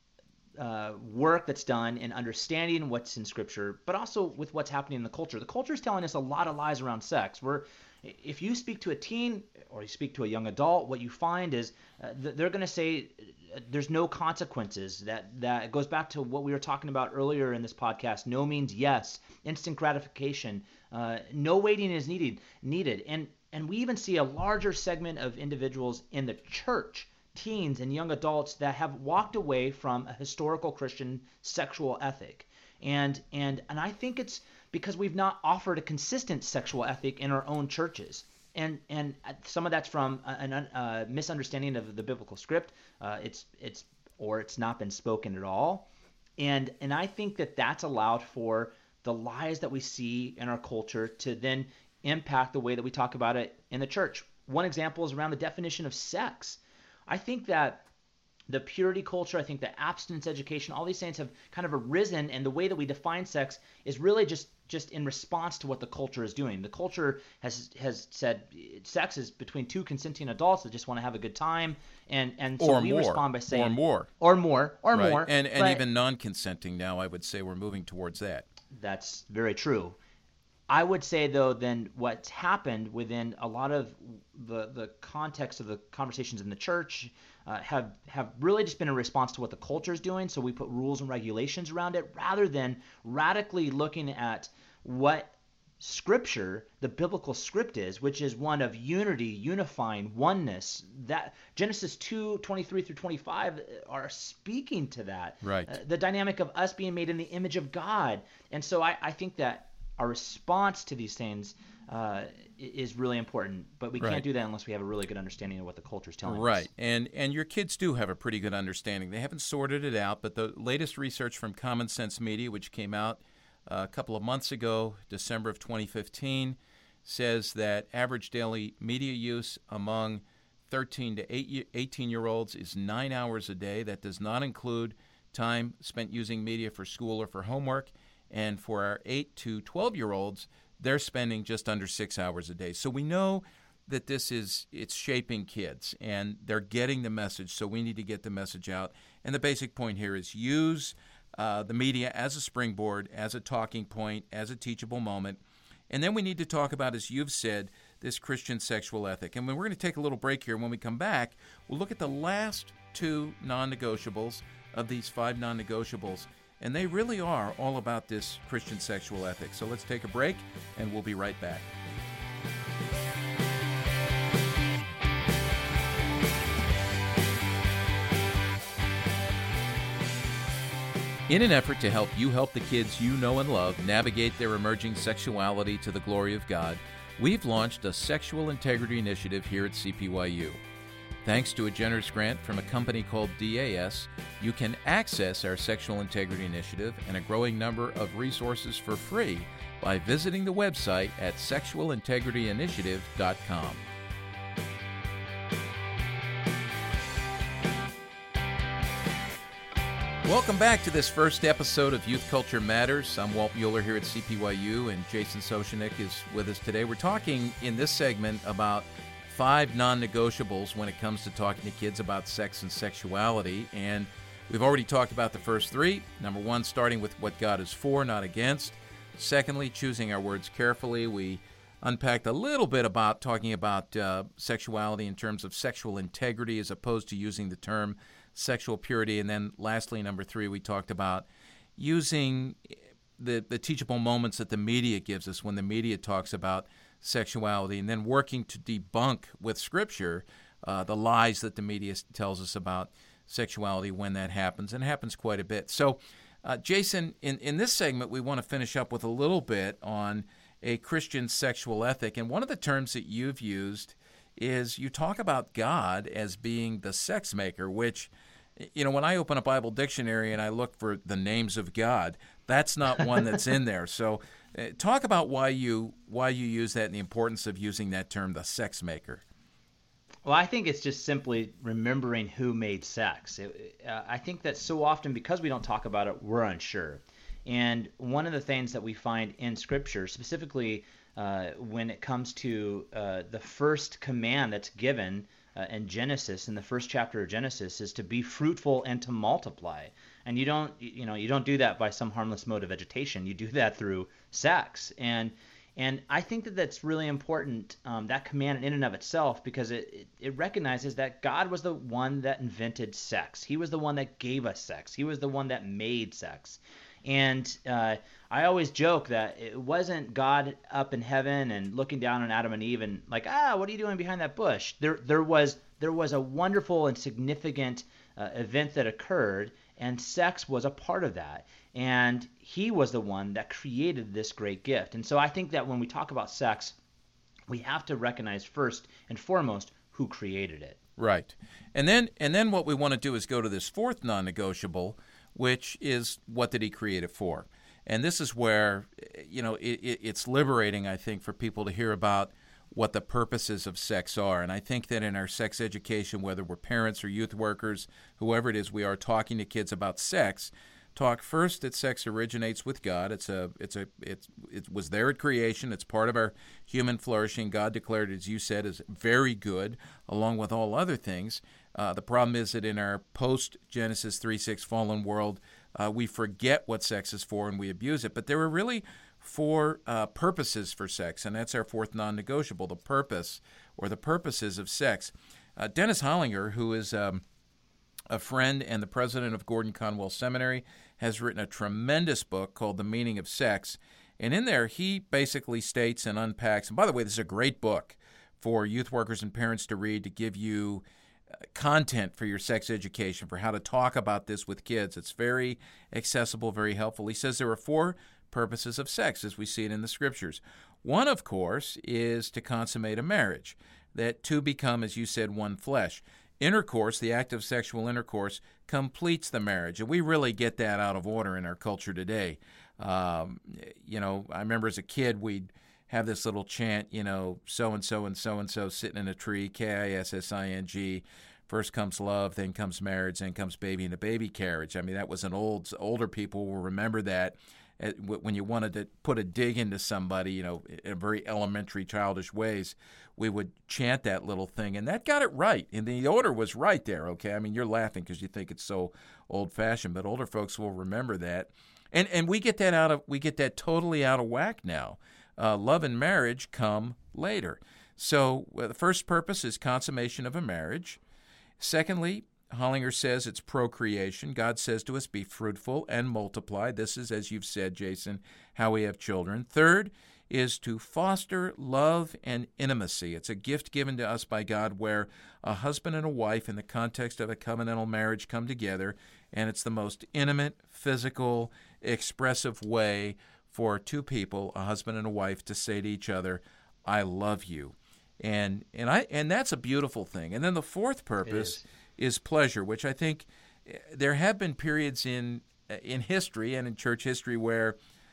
Uh, work that's done in understanding what's in Scripture, but also with what's happening in the culture. The culture is telling us a lot of lies around sex. Where if you speak to a teen or you speak to a young adult, what you find is uh, th- they're going to say uh, there's no consequences. That that it goes back to what we were talking about earlier in this podcast. No means yes. Instant gratification. Uh, no waiting is needed. Needed. And and we even see a larger segment of individuals in the church, teens and young adults, that have walked away from a historical Christian sexual ethic. And and and I think it's because we've not offered a consistent sexual ethic in our own churches. And and some of that's from a, a, a misunderstanding of the biblical script. Uh, it's it's or it's not been spoken at all. And and I think that that's allowed for the lies that we see in our culture to then impact the way that we talk about it in the church. One example is around the definition of sex. I think that the purity culture, I think the abstinence education, all these things have kind of arisen, and the way that we define sex is really just, just in response to what the culture is doing. The culture has has said sex is between two consenting adults that just want to have a good time, and, and so or we more, respond by saying or more, or more, or right. more, and and but even non-consenting now. I would say we're moving towards that. That's very true. I would say, though, then what's happened within a lot of the the context of the conversations in the church uh, have have really just been a response to what the culture is doing. So we put rules and regulations around it rather than radically looking at what Scripture, the biblical script is, which is one of unity, unifying, oneness. That Genesis two, twenty-three through twenty-five are speaking to that. Right. Uh, the dynamic of us being made in the image of God. And so I, I think that our response to these things uh, is really important, but we right. can't do that unless we have a really good understanding of what the culture is telling right. us. Right, and and your kids do have a pretty good understanding. They haven't sorted it out, but the latest research from Common Sense Media, which came out uh, a couple of months ago, December of twenty fifteen, says that average daily media use among thirteen to eighteen-year-olds is nine hours a day. That does not include time spent using media for school or for homework. And for our eight to twelve-year-olds, they're spending just under six hours a day. So we know that this is, it's shaping kids, and they're getting the message, so we need to get the message out. And the basic point here is use uh, the media as a springboard, as a talking point, as a teachable moment. And then we need to talk about, as you've said, this Christian sexual ethic. And we're going to take a little break here. When we come back, we'll look at the last two non-negotiables of these five non-negotiables. And they really are all about this Christian sexual ethic. So let's take a break, and we'll be right back. In an effort to help you help the kids you know and love navigate their emerging sexuality to the glory of God, we've launched a sexual integrity initiative here at C P Y U. Thanks to a generous grant from a company called D A S, you can access our sexual integrity initiative and a growing number of resources for free by visiting the website at sexual integrity initiative dot com. Welcome back to this first episode of Youth Culture Matters. I'm Walt Mueller here at C P Y U, and Jason Soshenick is with us today. We're talking in this segment about five non-negotiables when it comes to talking to kids about sex and sexuality, and we've already talked about the first three. Number one, starting with what God is for, not against. Secondly, choosing our words carefully. We unpacked a little bit about talking about uh, sexuality in terms of sexual integrity as opposed to using the term sexual purity. And then lastly, number three, we talked about using the, the teachable moments that the media gives us when the media talks about sexuality, and then working to debunk with Scripture uh, the lies that the media tells us about sexuality when that happens, and it happens quite a bit. So, uh, Jason, in, in this segment, we want to finish up with a little bit on a Christian sexual ethic. And one of the terms that you've used is you talk about God as being the sex maker, which, you know, when I open a Bible dictionary and I look for the names of God, that's not one that's in there. So uh, talk about why you why you use that and the importance of using that term, the sex maker. Well, I think it's just simply remembering who made sex. It, uh, I think that so often, because we don't talk about it, we're unsure. And one of the things that we find in Scripture, specifically uh, when it comes to uh, the first command that's given uh, in Genesis, in the first chapter of Genesis, is to be fruitful and to multiply. And you don't, you know, you don't do that by some harmless mode of vegetation. You do that through sex. And and I think that that's really important, um, that command in and of itself, because it, it, it recognizes that God was the one that invented sex. He was the one that gave us sex. He was the one that made sex. And uh, I always joke that it wasn't God up in heaven and looking down on Adam and Eve and like, ah, what are you doing behind that bush? There, there was there was a wonderful and significant uh, event that occurred, and sex was a part of that. And he was the one that created this great gift. And so I think that when we talk about sex, we have to recognize first and foremost who created it. Right. And then and then what we want to do is go to this fourth non-negotiable, which is what did he create it for? And this is where, you know, it, it, it's liberating, I think, for people to hear about what the purposes of sex are. And I think that in our sex education, whether we're parents or youth workers, whoever it is, we are talking to kids about sex. Talk first that sex originates with God. It's a, it's a, it's, it was there at creation. It's part of our human flourishing. God declared it, as you said, as very good, along with all other things. Uh, the problem is that in our post-Genesis three six fallen world, uh, we forget what sex is for and we abuse it. But there are really four uh, purposes for sex, and that's our fourth non-negotiable, the purpose or the purposes of sex. Uh, Dennis Hollinger, who is um, a friend and the president of Gordon Conwell Seminary, has written a tremendous book called The Meaning of Sex. And in there, he basically states and unpacks, and by the way, this is a great book for youth workers and parents to read to give you content for your sex education, for how to talk about this with kids. It's very accessible, very helpful. He says there are four purposes of sex as we see it in the Scriptures. One, of course, is to consummate a marriage, that two become, as you said, one flesh. Intercourse, the act of sexual intercourse, completes the marriage, and we really get that out of order in our culture today. Um, you know, I remember as a kid, we'd have this little chant, you know, so-and-so and so-and-so sitting in a tree, K I S S I N G. First comes love, then comes marriage, then comes baby in a baby carriage. I mean, that was an old, older people will remember that. when you wanted to put a dig into somebody, you know, in very elementary, childish ways, we would chant that little thing, and that got it right. And the order was right there, okay? I mean, you're laughing because you think it's so old-fashioned, but older folks will remember that. And and we get that out of we get that totally out of whack now. Uh, love and marriage come later. So uh, the first purpose is consummation of a marriage. Secondly, Hollinger says it's procreation. God says to us, be fruitful and multiply. This is, as you've said, Jason, how we have children. Third is to foster love and intimacy. It's a gift given to us by God where a husband and a wife in the context of a covenantal marriage come together, and it's the most intimate, physical, expressive way for two people, a husband and a wife, to say to each other, I love you. And and I and that's a beautiful thing. And then the fourth purpose is. is pleasure, which I think there have been periods in in history and in church history where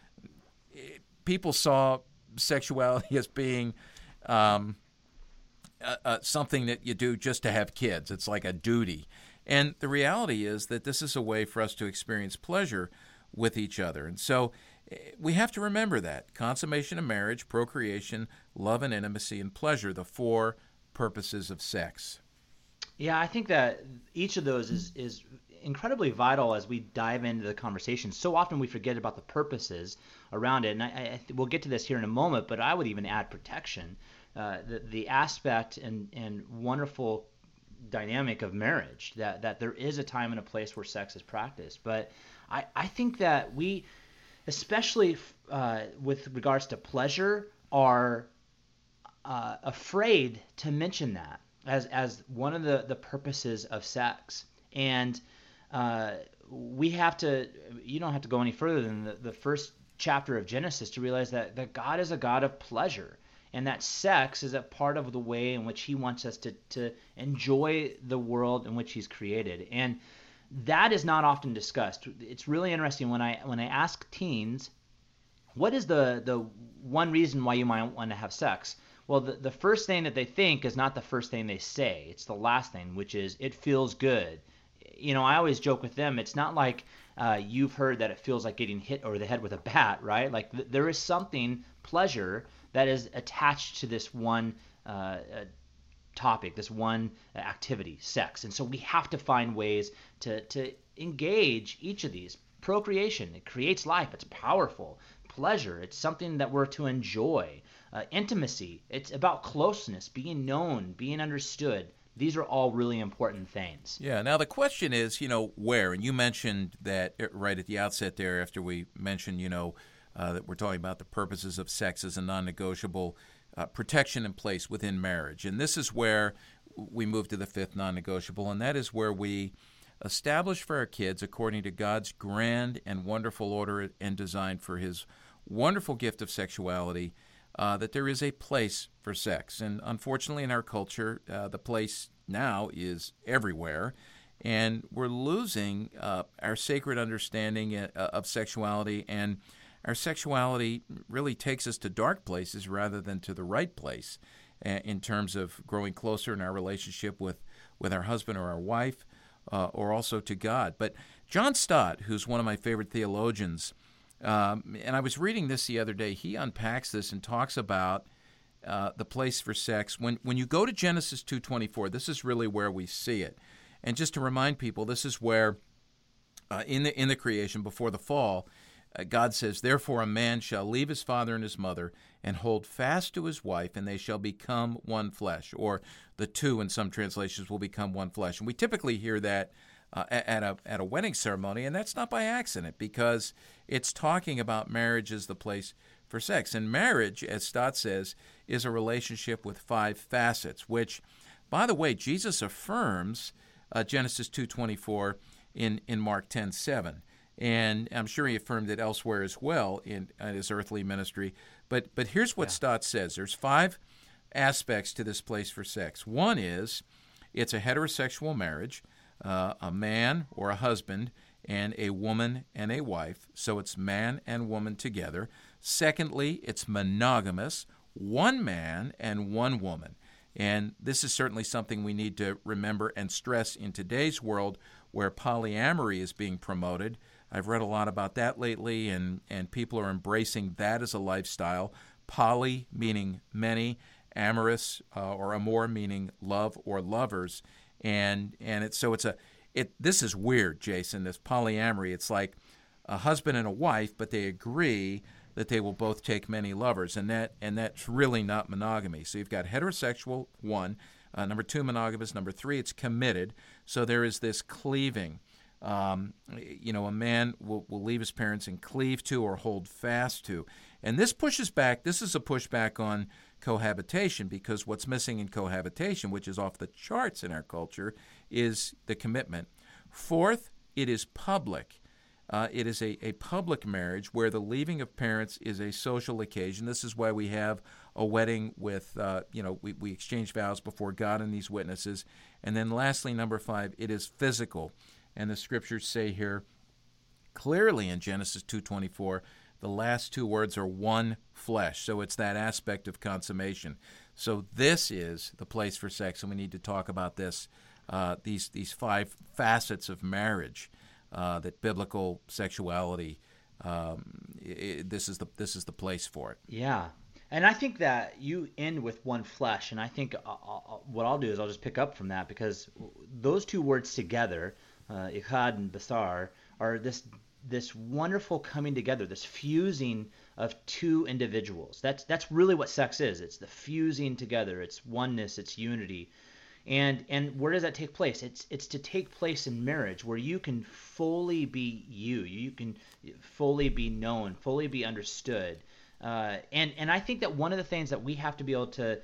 people saw sexuality as being um, uh, uh, something that you do just to have kids. It's like a duty. And the reality is that this is a way for us to experience pleasure with each other. And so we have to remember that. Consummation of marriage, procreation, love and intimacy, and pleasure, the four purposes of sex. Yeah, I think that each of those is, is incredibly vital as we dive into the conversation. So often we forget about the purposes around it, and I, I, we'll get to this here in a moment, but I would even add protection, uh, the, the aspect and, and wonderful dynamic of marriage, that, that there is a time and a place where sex is practiced. But I, I think that we, especially uh, with regards to pleasure, are uh, afraid to mention that as as one of the, the purposes of sex. And uh, we have to, you don't have to go any further than the, the first chapter of Genesis to realize that, that God is a God of pleasure, and that sex is a part of the way in which he wants us to, to enjoy the world in which he's created. And that is not often discussed. It's really interesting when I when I ask teens, what is the, the one reason why you might want to have sex? Well, the, the first thing that they think is not the first thing they say. It's the last thing, which is it feels good. You know, I always joke with them, it's not like uh, you've heard that it feels like getting hit over the head with a bat, right? Like th- there is something, pleasure, that is attached to this one uh, uh, topic, this one activity, sex. And so we have to find ways to, to engage each of these. Procreation, it creates life. It's powerful. Pleasure, it's something that we're to enjoy. Uh, intimacy, it's about closeness, being known, being understood. These are all really important things. Yeah. Now the question is, you know, where? And you mentioned that right at the outset there, after we mentioned, you know, uh, that we're talking about the purposes of sex as a non-negotiable uh, protection in place within marriage. And this is where we move to the fifth non-negotiable, and that is where we establish for our kids, according to God's grand and wonderful order and design for his wonderful gift of sexuality, uh, that there is a place for sex. And unfortunately in our culture, uh, the place now is everywhere, and we're losing uh, our sacred understanding uh, of sexuality, and our sexuality really takes us to dark places rather than to the right place uh, in terms of growing closer in our relationship with, with our husband or our wife, uh, or also to God. But John Stott, who's one of my favorite theologians, Um, and I was reading this the other day, he unpacks this and talks about uh, the place for sex. When when you go to Genesis two twenty-four, this is really where we see it. And just to remind people, this is where uh, in the in the creation before the fall, uh, God says, "Therefore a man shall leave his father and his mother and hold fast to his wife, and they shall become one flesh." Or the two in some translations will become one flesh. And we typically hear that Uh, at a at a wedding ceremony, and that's not by accident, because it's talking about marriage as the place for sex. And marriage, as Stott says, is a relationship with five facets, which, by the way, Jesus affirms uh, Genesis two twenty-four in, in Mark ten seven. And I'm sure he affirmed it elsewhere as well in, in his earthly ministry. But, but here's what yeah. Stott says. There's five aspects to this place for sex. One is it's a heterosexual marriage. Uh, a man or a husband and a woman and a wife, so it's man and woman together. Secondly, it's monogamous, one man and one woman. And this is certainly something we need to remember and stress in today's world where polyamory is being promoted. I've read a lot about that lately, and, and people are embracing that as a lifestyle. Poly, meaning many, amorous uh, or amor, meaning love or lovers, and and it's so it's a it. This is weird, Jason. This polyamory. It's like a husband and a wife, but they agree that they will both take many lovers, and that and that's really not monogamy. So you've got heterosexual, one, uh, number two, monogamous, number three, it's committed. So there is this cleaving. Um, you know, a man will, will leave his parents and cleave to or hold fast to. And this pushes back, this is a pushback on cohabitation, because what's missing in cohabitation, which is off the charts in our culture, is the commitment. Fourth, it is public. Uh, it is a, a public marriage where the leaving of parents is a social occasion. This is why we have a wedding with, uh, you know, we, we exchange vows before God and these witnesses. And then lastly, number five, it is physical. And the scriptures say here clearly in Genesis two twenty-four, the last two words are one flesh. So it's that aspect of consummation. So this is the place for sex, and we need to talk about this, uh, these these five facets of marriage, uh, that biblical sexuality, um, it, this is the this is the place for it. Yeah. And I think that you end with one flesh, and I think I'll, what I'll do is I'll just pick up from that, because those two words together, uh, ichad and basar, are this this wonderful coming together, this fusing of two individuals. That's that's really what sex is. It's the fusing together. It's oneness. It's unity. And and where does that take place? It's it's to take place in marriage, where you can fully be you. You can fully be known, fully be understood. Uh, and and I think that one of the things that we have to be able to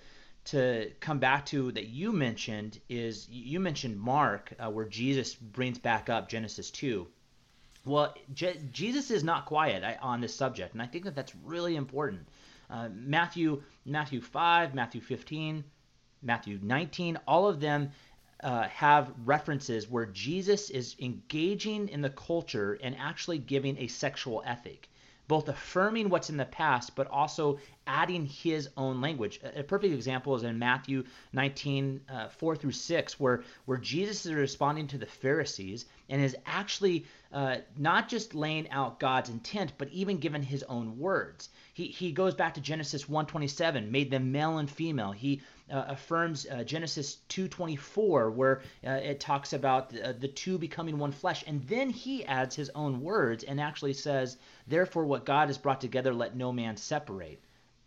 to come back to that you mentioned is you mentioned Mark, uh, where Jesus brings back up Genesis two. Well, Je- Jesus is not quiet on this subject, and I think that that's really important. Uh, Matthew Matthew five, Matthew fifteen, Matthew nineteen, all of them uh, have references where Jesus is engaging in the culture and actually giving a sexual ethic, both affirming what's in the past, but also adding his own language. A perfect example is in Matthew nineteen, uh, four through six, where, where Jesus is responding to the Pharisees and is actually uh, not just laying out God's intent, but even given his own words. He he goes back to Genesis one twenty-seven, made them male and female. He uh, affirms uh, Genesis two twenty-four, where uh, it talks about the, uh, the two becoming one flesh. And then he adds his own words and actually says, therefore what God has brought together, let no man separate.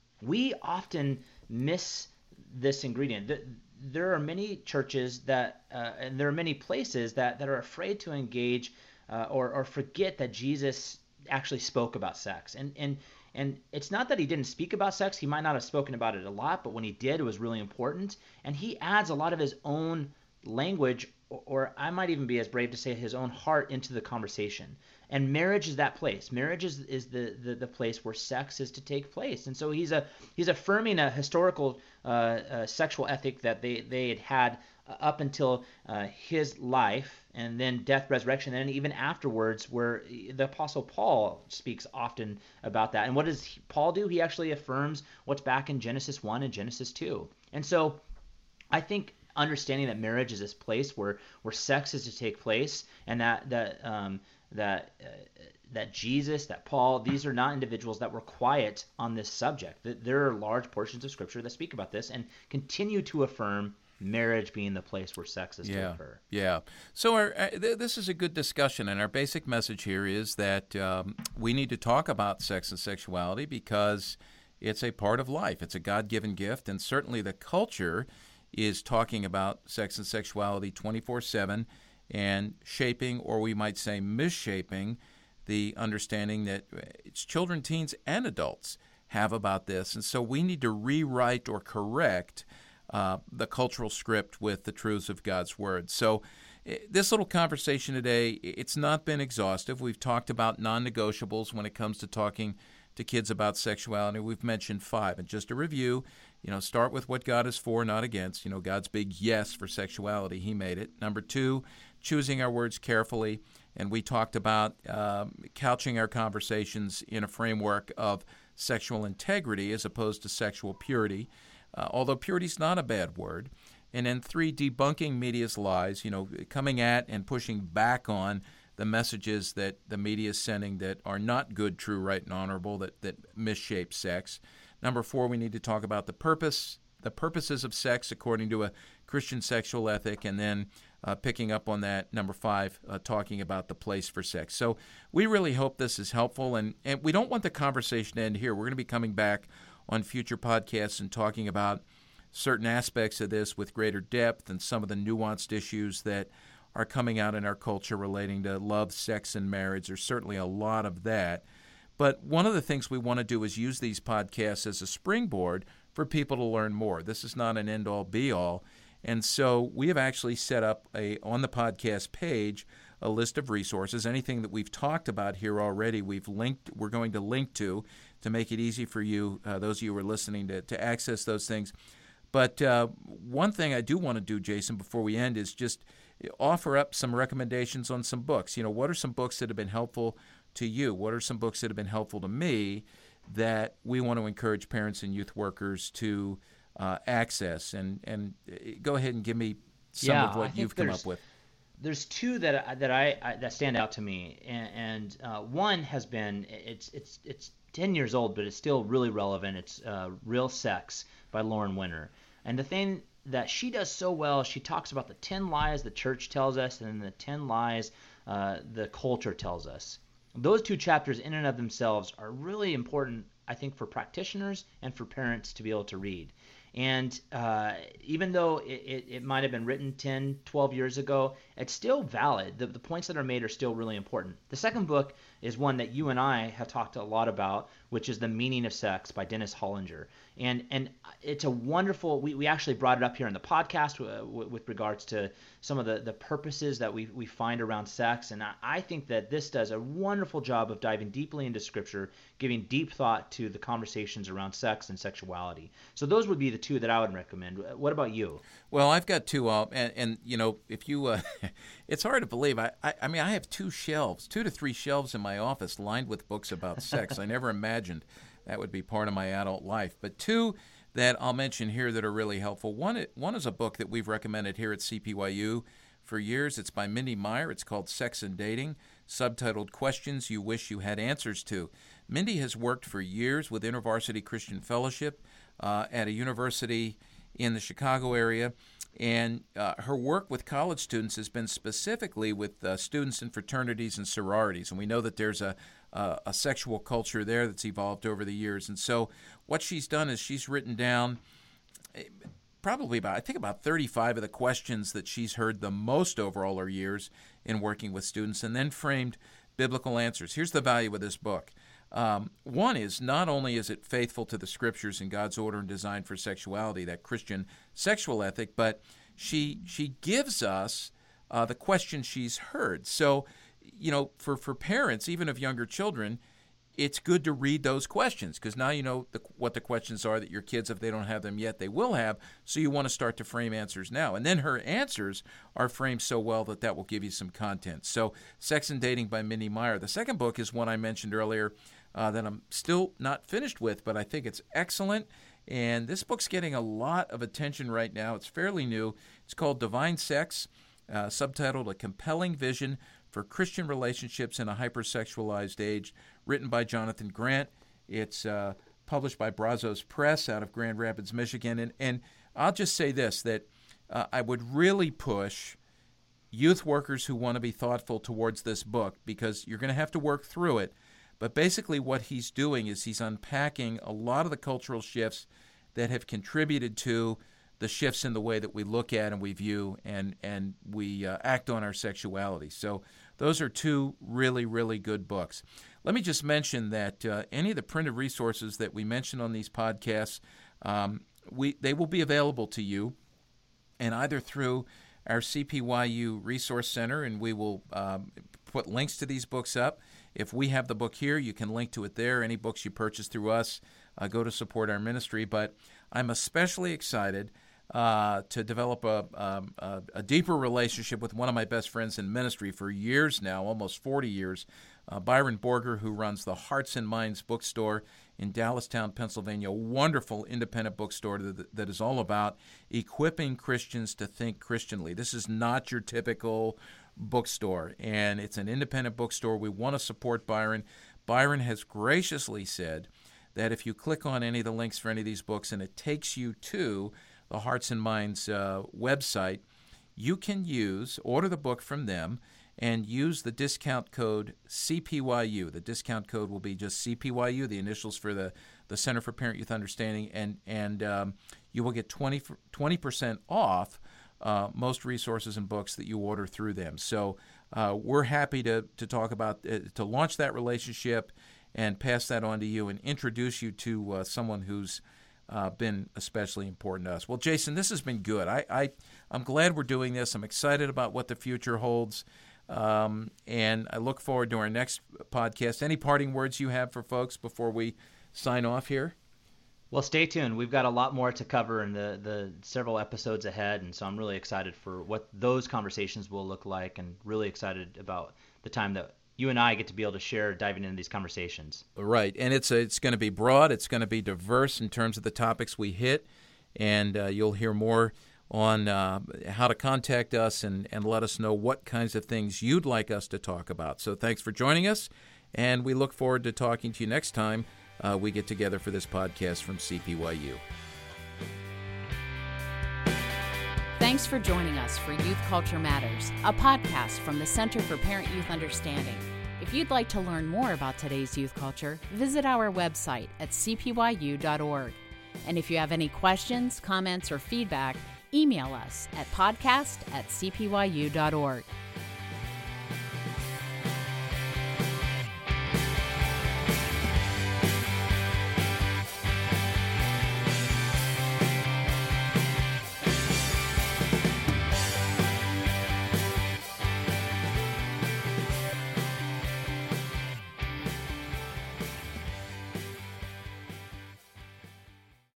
We often miss this ingredient. There are many churches that, uh, and there are many places that, that are afraid to engage uh, or, or forget that Jesus actually spoke about sex. And, and, and it's not that he didn't speak about sex. He might not have spoken about it a lot, but when he did, it was really important. And he adds a lot of his own language, or, or I might even be as brave to say his own heart, into the conversation. And marriage is that place. Marriage is, is the, the, the place where sex is to take place. And so he's a he's affirming a historical uh, uh, sexual ethic that they, they had had uh, up until uh, his life, and then death, resurrection, and even afterwards, where the Apostle Paul speaks often about that. And what does he, Paul do? He actually affirms what's back in Genesis one and Genesis two. And so I think understanding that marriage is this place where, where sex is to take place, and that that um, that uh, that Jesus, that Paul, these are not individuals that were quiet on this subject. There are large portions of Scripture that speak about this and continue to affirm marriage being the place where sex is yeah, to occur. Yeah. So our, uh, th- this is a good discussion, and our basic message here is that um, we need to talk about sex and sexuality because it's a part of life. It's a God-given gift, and certainly the culture is talking about sex and sexuality twenty-four seven and shaping, or we might say misshaping, the understanding that it's children, teens, and adults have about this. And so we need to rewrite or correct uh, the cultural script with the truths of God's Word. So this little conversation today, it's not been exhaustive. We've talked about non-negotiables when it comes to talking to kids about sexuality. We've mentioned five. And just a review, you know, start with what God is for, not against. You know, God's big yes for sexuality. He made it. Number two, choosing our words carefully. And we talked about um, couching our conversations in a framework of sexual integrity as opposed to sexual purity, uh, although purity is not a bad word. And then three, debunking media's lies, you know, coming at and pushing back on the messages that the media is sending that are not good, true, right, and honorable, that, that misshape sex. Number four, we need to talk about the purpose, the purposes of sex according to a Christian sexual ethic, and then uh, picking up on that, number five, uh, talking about the place for sex. So we really hope this is helpful, and, and we don't want the conversation to end here. We're going to be coming back on future podcasts and talking about certain aspects of this with greater depth and some of the nuanced issues that are coming out in our culture relating to love, sex, and marriage. There's certainly a lot of that. But one of the things we want to do is use these podcasts as a springboard for people to learn more. This is not an end-all, be-all. And so we have actually set up a on the podcast page a list of resources. Anything that we've talked about here already, we've linked. We're going to link to to make it easy for you, uh, those of you who are listening, to, to access those things. But uh, one thing I do want to do, Jason, before we end, is just offer up some recommendations on some books. You know, what are some books that have been helpful to you? What are some books that have been helpful to me that we want to encourage parents and youth workers to uh, access? And and go ahead and give me some yeah, of what you've come up with. There's two that I, that I, I that stand out to me, and, and uh, one has been it's it's it's ten years old, but it's still really relevant. It's uh, Real Sex by Lauren Winner, and the thing that she does so well, she talks about the ten lies the church tells us, and then the ten lies uh, the culture tells us. Those two chapters in and of themselves are really important, I think, for practitioners and for parents to be able to read. And uh, even though it, it, it might have been written ten, twelve years ago, it's still valid. The, the points that are made are still really important. The second book is one that you and I have talked a lot about, which is The Meaning of Sex by Dennis Hollinger. And and it's a wonderful, we, we actually brought it up here in the podcast w- w- with regards to some of the, the purposes that we, we find around sex. And I, I think that this does a wonderful job of diving deeply into Scripture, giving deep thought to the conversations around sex and sexuality. So those would be the two that I would recommend. What about you? Well, I've got two, uh, and, and you know, if you, uh, it's hard to believe. I, I, I mean, I have two shelves, two to three shelves in my office lined with books about sex. I never imagined that would be part of my adult life. But two that I'll mention here that are really helpful. One, one is a book that we've recommended here at C P Y U for years. It's by Mindy Meyer. It's called Sex and Dating, subtitled Questions You Wish You Had Answers To. Mindy has worked for years with InterVarsity Christian Fellowship uh, at a university in the Chicago area, and uh, her work with college students has been specifically with uh, students in fraternities and sororities, and we know that there's a, a, a sexual culture there that's evolved over the years. And so what she's done is she's written down probably about, I think about thirty-five of the questions that she's heard the most over all her years in working with students, and then framed biblical answers. Here's the value of this book. Um, one is, not only is it faithful to the Scriptures and God's order and design for sexuality, that Christian sexual ethic, but she she gives us uh, the questions she's heard. So, you know, for, for parents, even of younger children, it's good to read those questions, because now you know the, what the questions are that your kids, if they don't have them yet, they will have. So you want to start to frame answers now. And then her answers are framed so well that that will give you some content. So Sex and Dating by Mindy Meyer. The second book is one I mentioned earlier uh, that I'm still not finished with, but I think it's excellent. And this book's getting a lot of attention right now. It's fairly new. It's called Divine Sex, uh, subtitled A Compelling Vision for Christian Relationships in a Hypersexualized Age, written by Jonathan Grant. It's uh, published by Brazos Press out of Grand Rapids, Michigan. And, and I'll just say this, that uh, I would really push youth workers who want to be thoughtful towards this book, because you're going to have to work through it. But basically what he's doing is he's unpacking a lot of the cultural shifts that have contributed to the shifts in the way that we look at and we view and, and we uh, act on our sexuality. So those are two really, really good books. Let me just mention that uh, any of the printed resources that we mention on these podcasts, um, we they will be available to you, and either through our C P Y U Resource Center, and we will um, put links to these books up. If we have the book here, you can link to it there. Any books you purchase through us uh, go to support our ministry. But I'm especially excited uh, to develop a, um, a, a deeper relationship with one of my best friends in ministry for years now, almost forty years, uh, Byron Borger, who runs the Hearts and Minds bookstore in Dallastown, Pennsylvania, a wonderful independent bookstore that, that is all about equipping Christians to think Christianly. This is not your typical bookstore, and it's an independent bookstore. We want to support Byron. Byron has graciously said that if you click on any of the links for any of these books and it takes you to the Hearts and Minds uh, website, you can use, order the book from them, and use the discount code C P Y U. The discount code will be just C P Y U, the initials for the, the Center for Parent Youth Understanding, and, and um, you will get twenty percent off uh, most resources and books that you order through them. So uh, we're happy to, to talk about, uh, to launch that relationship and pass that on to you and introduce you to uh, someone who's uh, been especially important to us. Well, Jason, this has been good. I, I, I'm glad we're doing this. I'm excited about what the future holds. Um, and I look forward to our next podcast. Any parting words you have for folks before we sign off here? Well, stay tuned. We've got a lot more to cover in the, the several episodes ahead, and so I'm really excited for what those conversations will look like, and really excited about the time that you and I get to be able to share diving into these conversations. Right, and it's a, it's going to be broad. It's going to be diverse in terms of the topics we hit, and uh, you'll hear more on uh, how to contact us and, and let us know what kinds of things you'd like us to talk about. So thanks for joining us, and we look forward to talking to you next time uh, we get together for this podcast from C P Y U. Thanks for joining us for Youth Culture Matters, a podcast from the Center for Parent Youth Understanding. If you'd like to learn more about today's youth culture, visit our website at c p y u dot org. And if you have any questions, comments, or feedback, email us at podcast at c p y u dot org.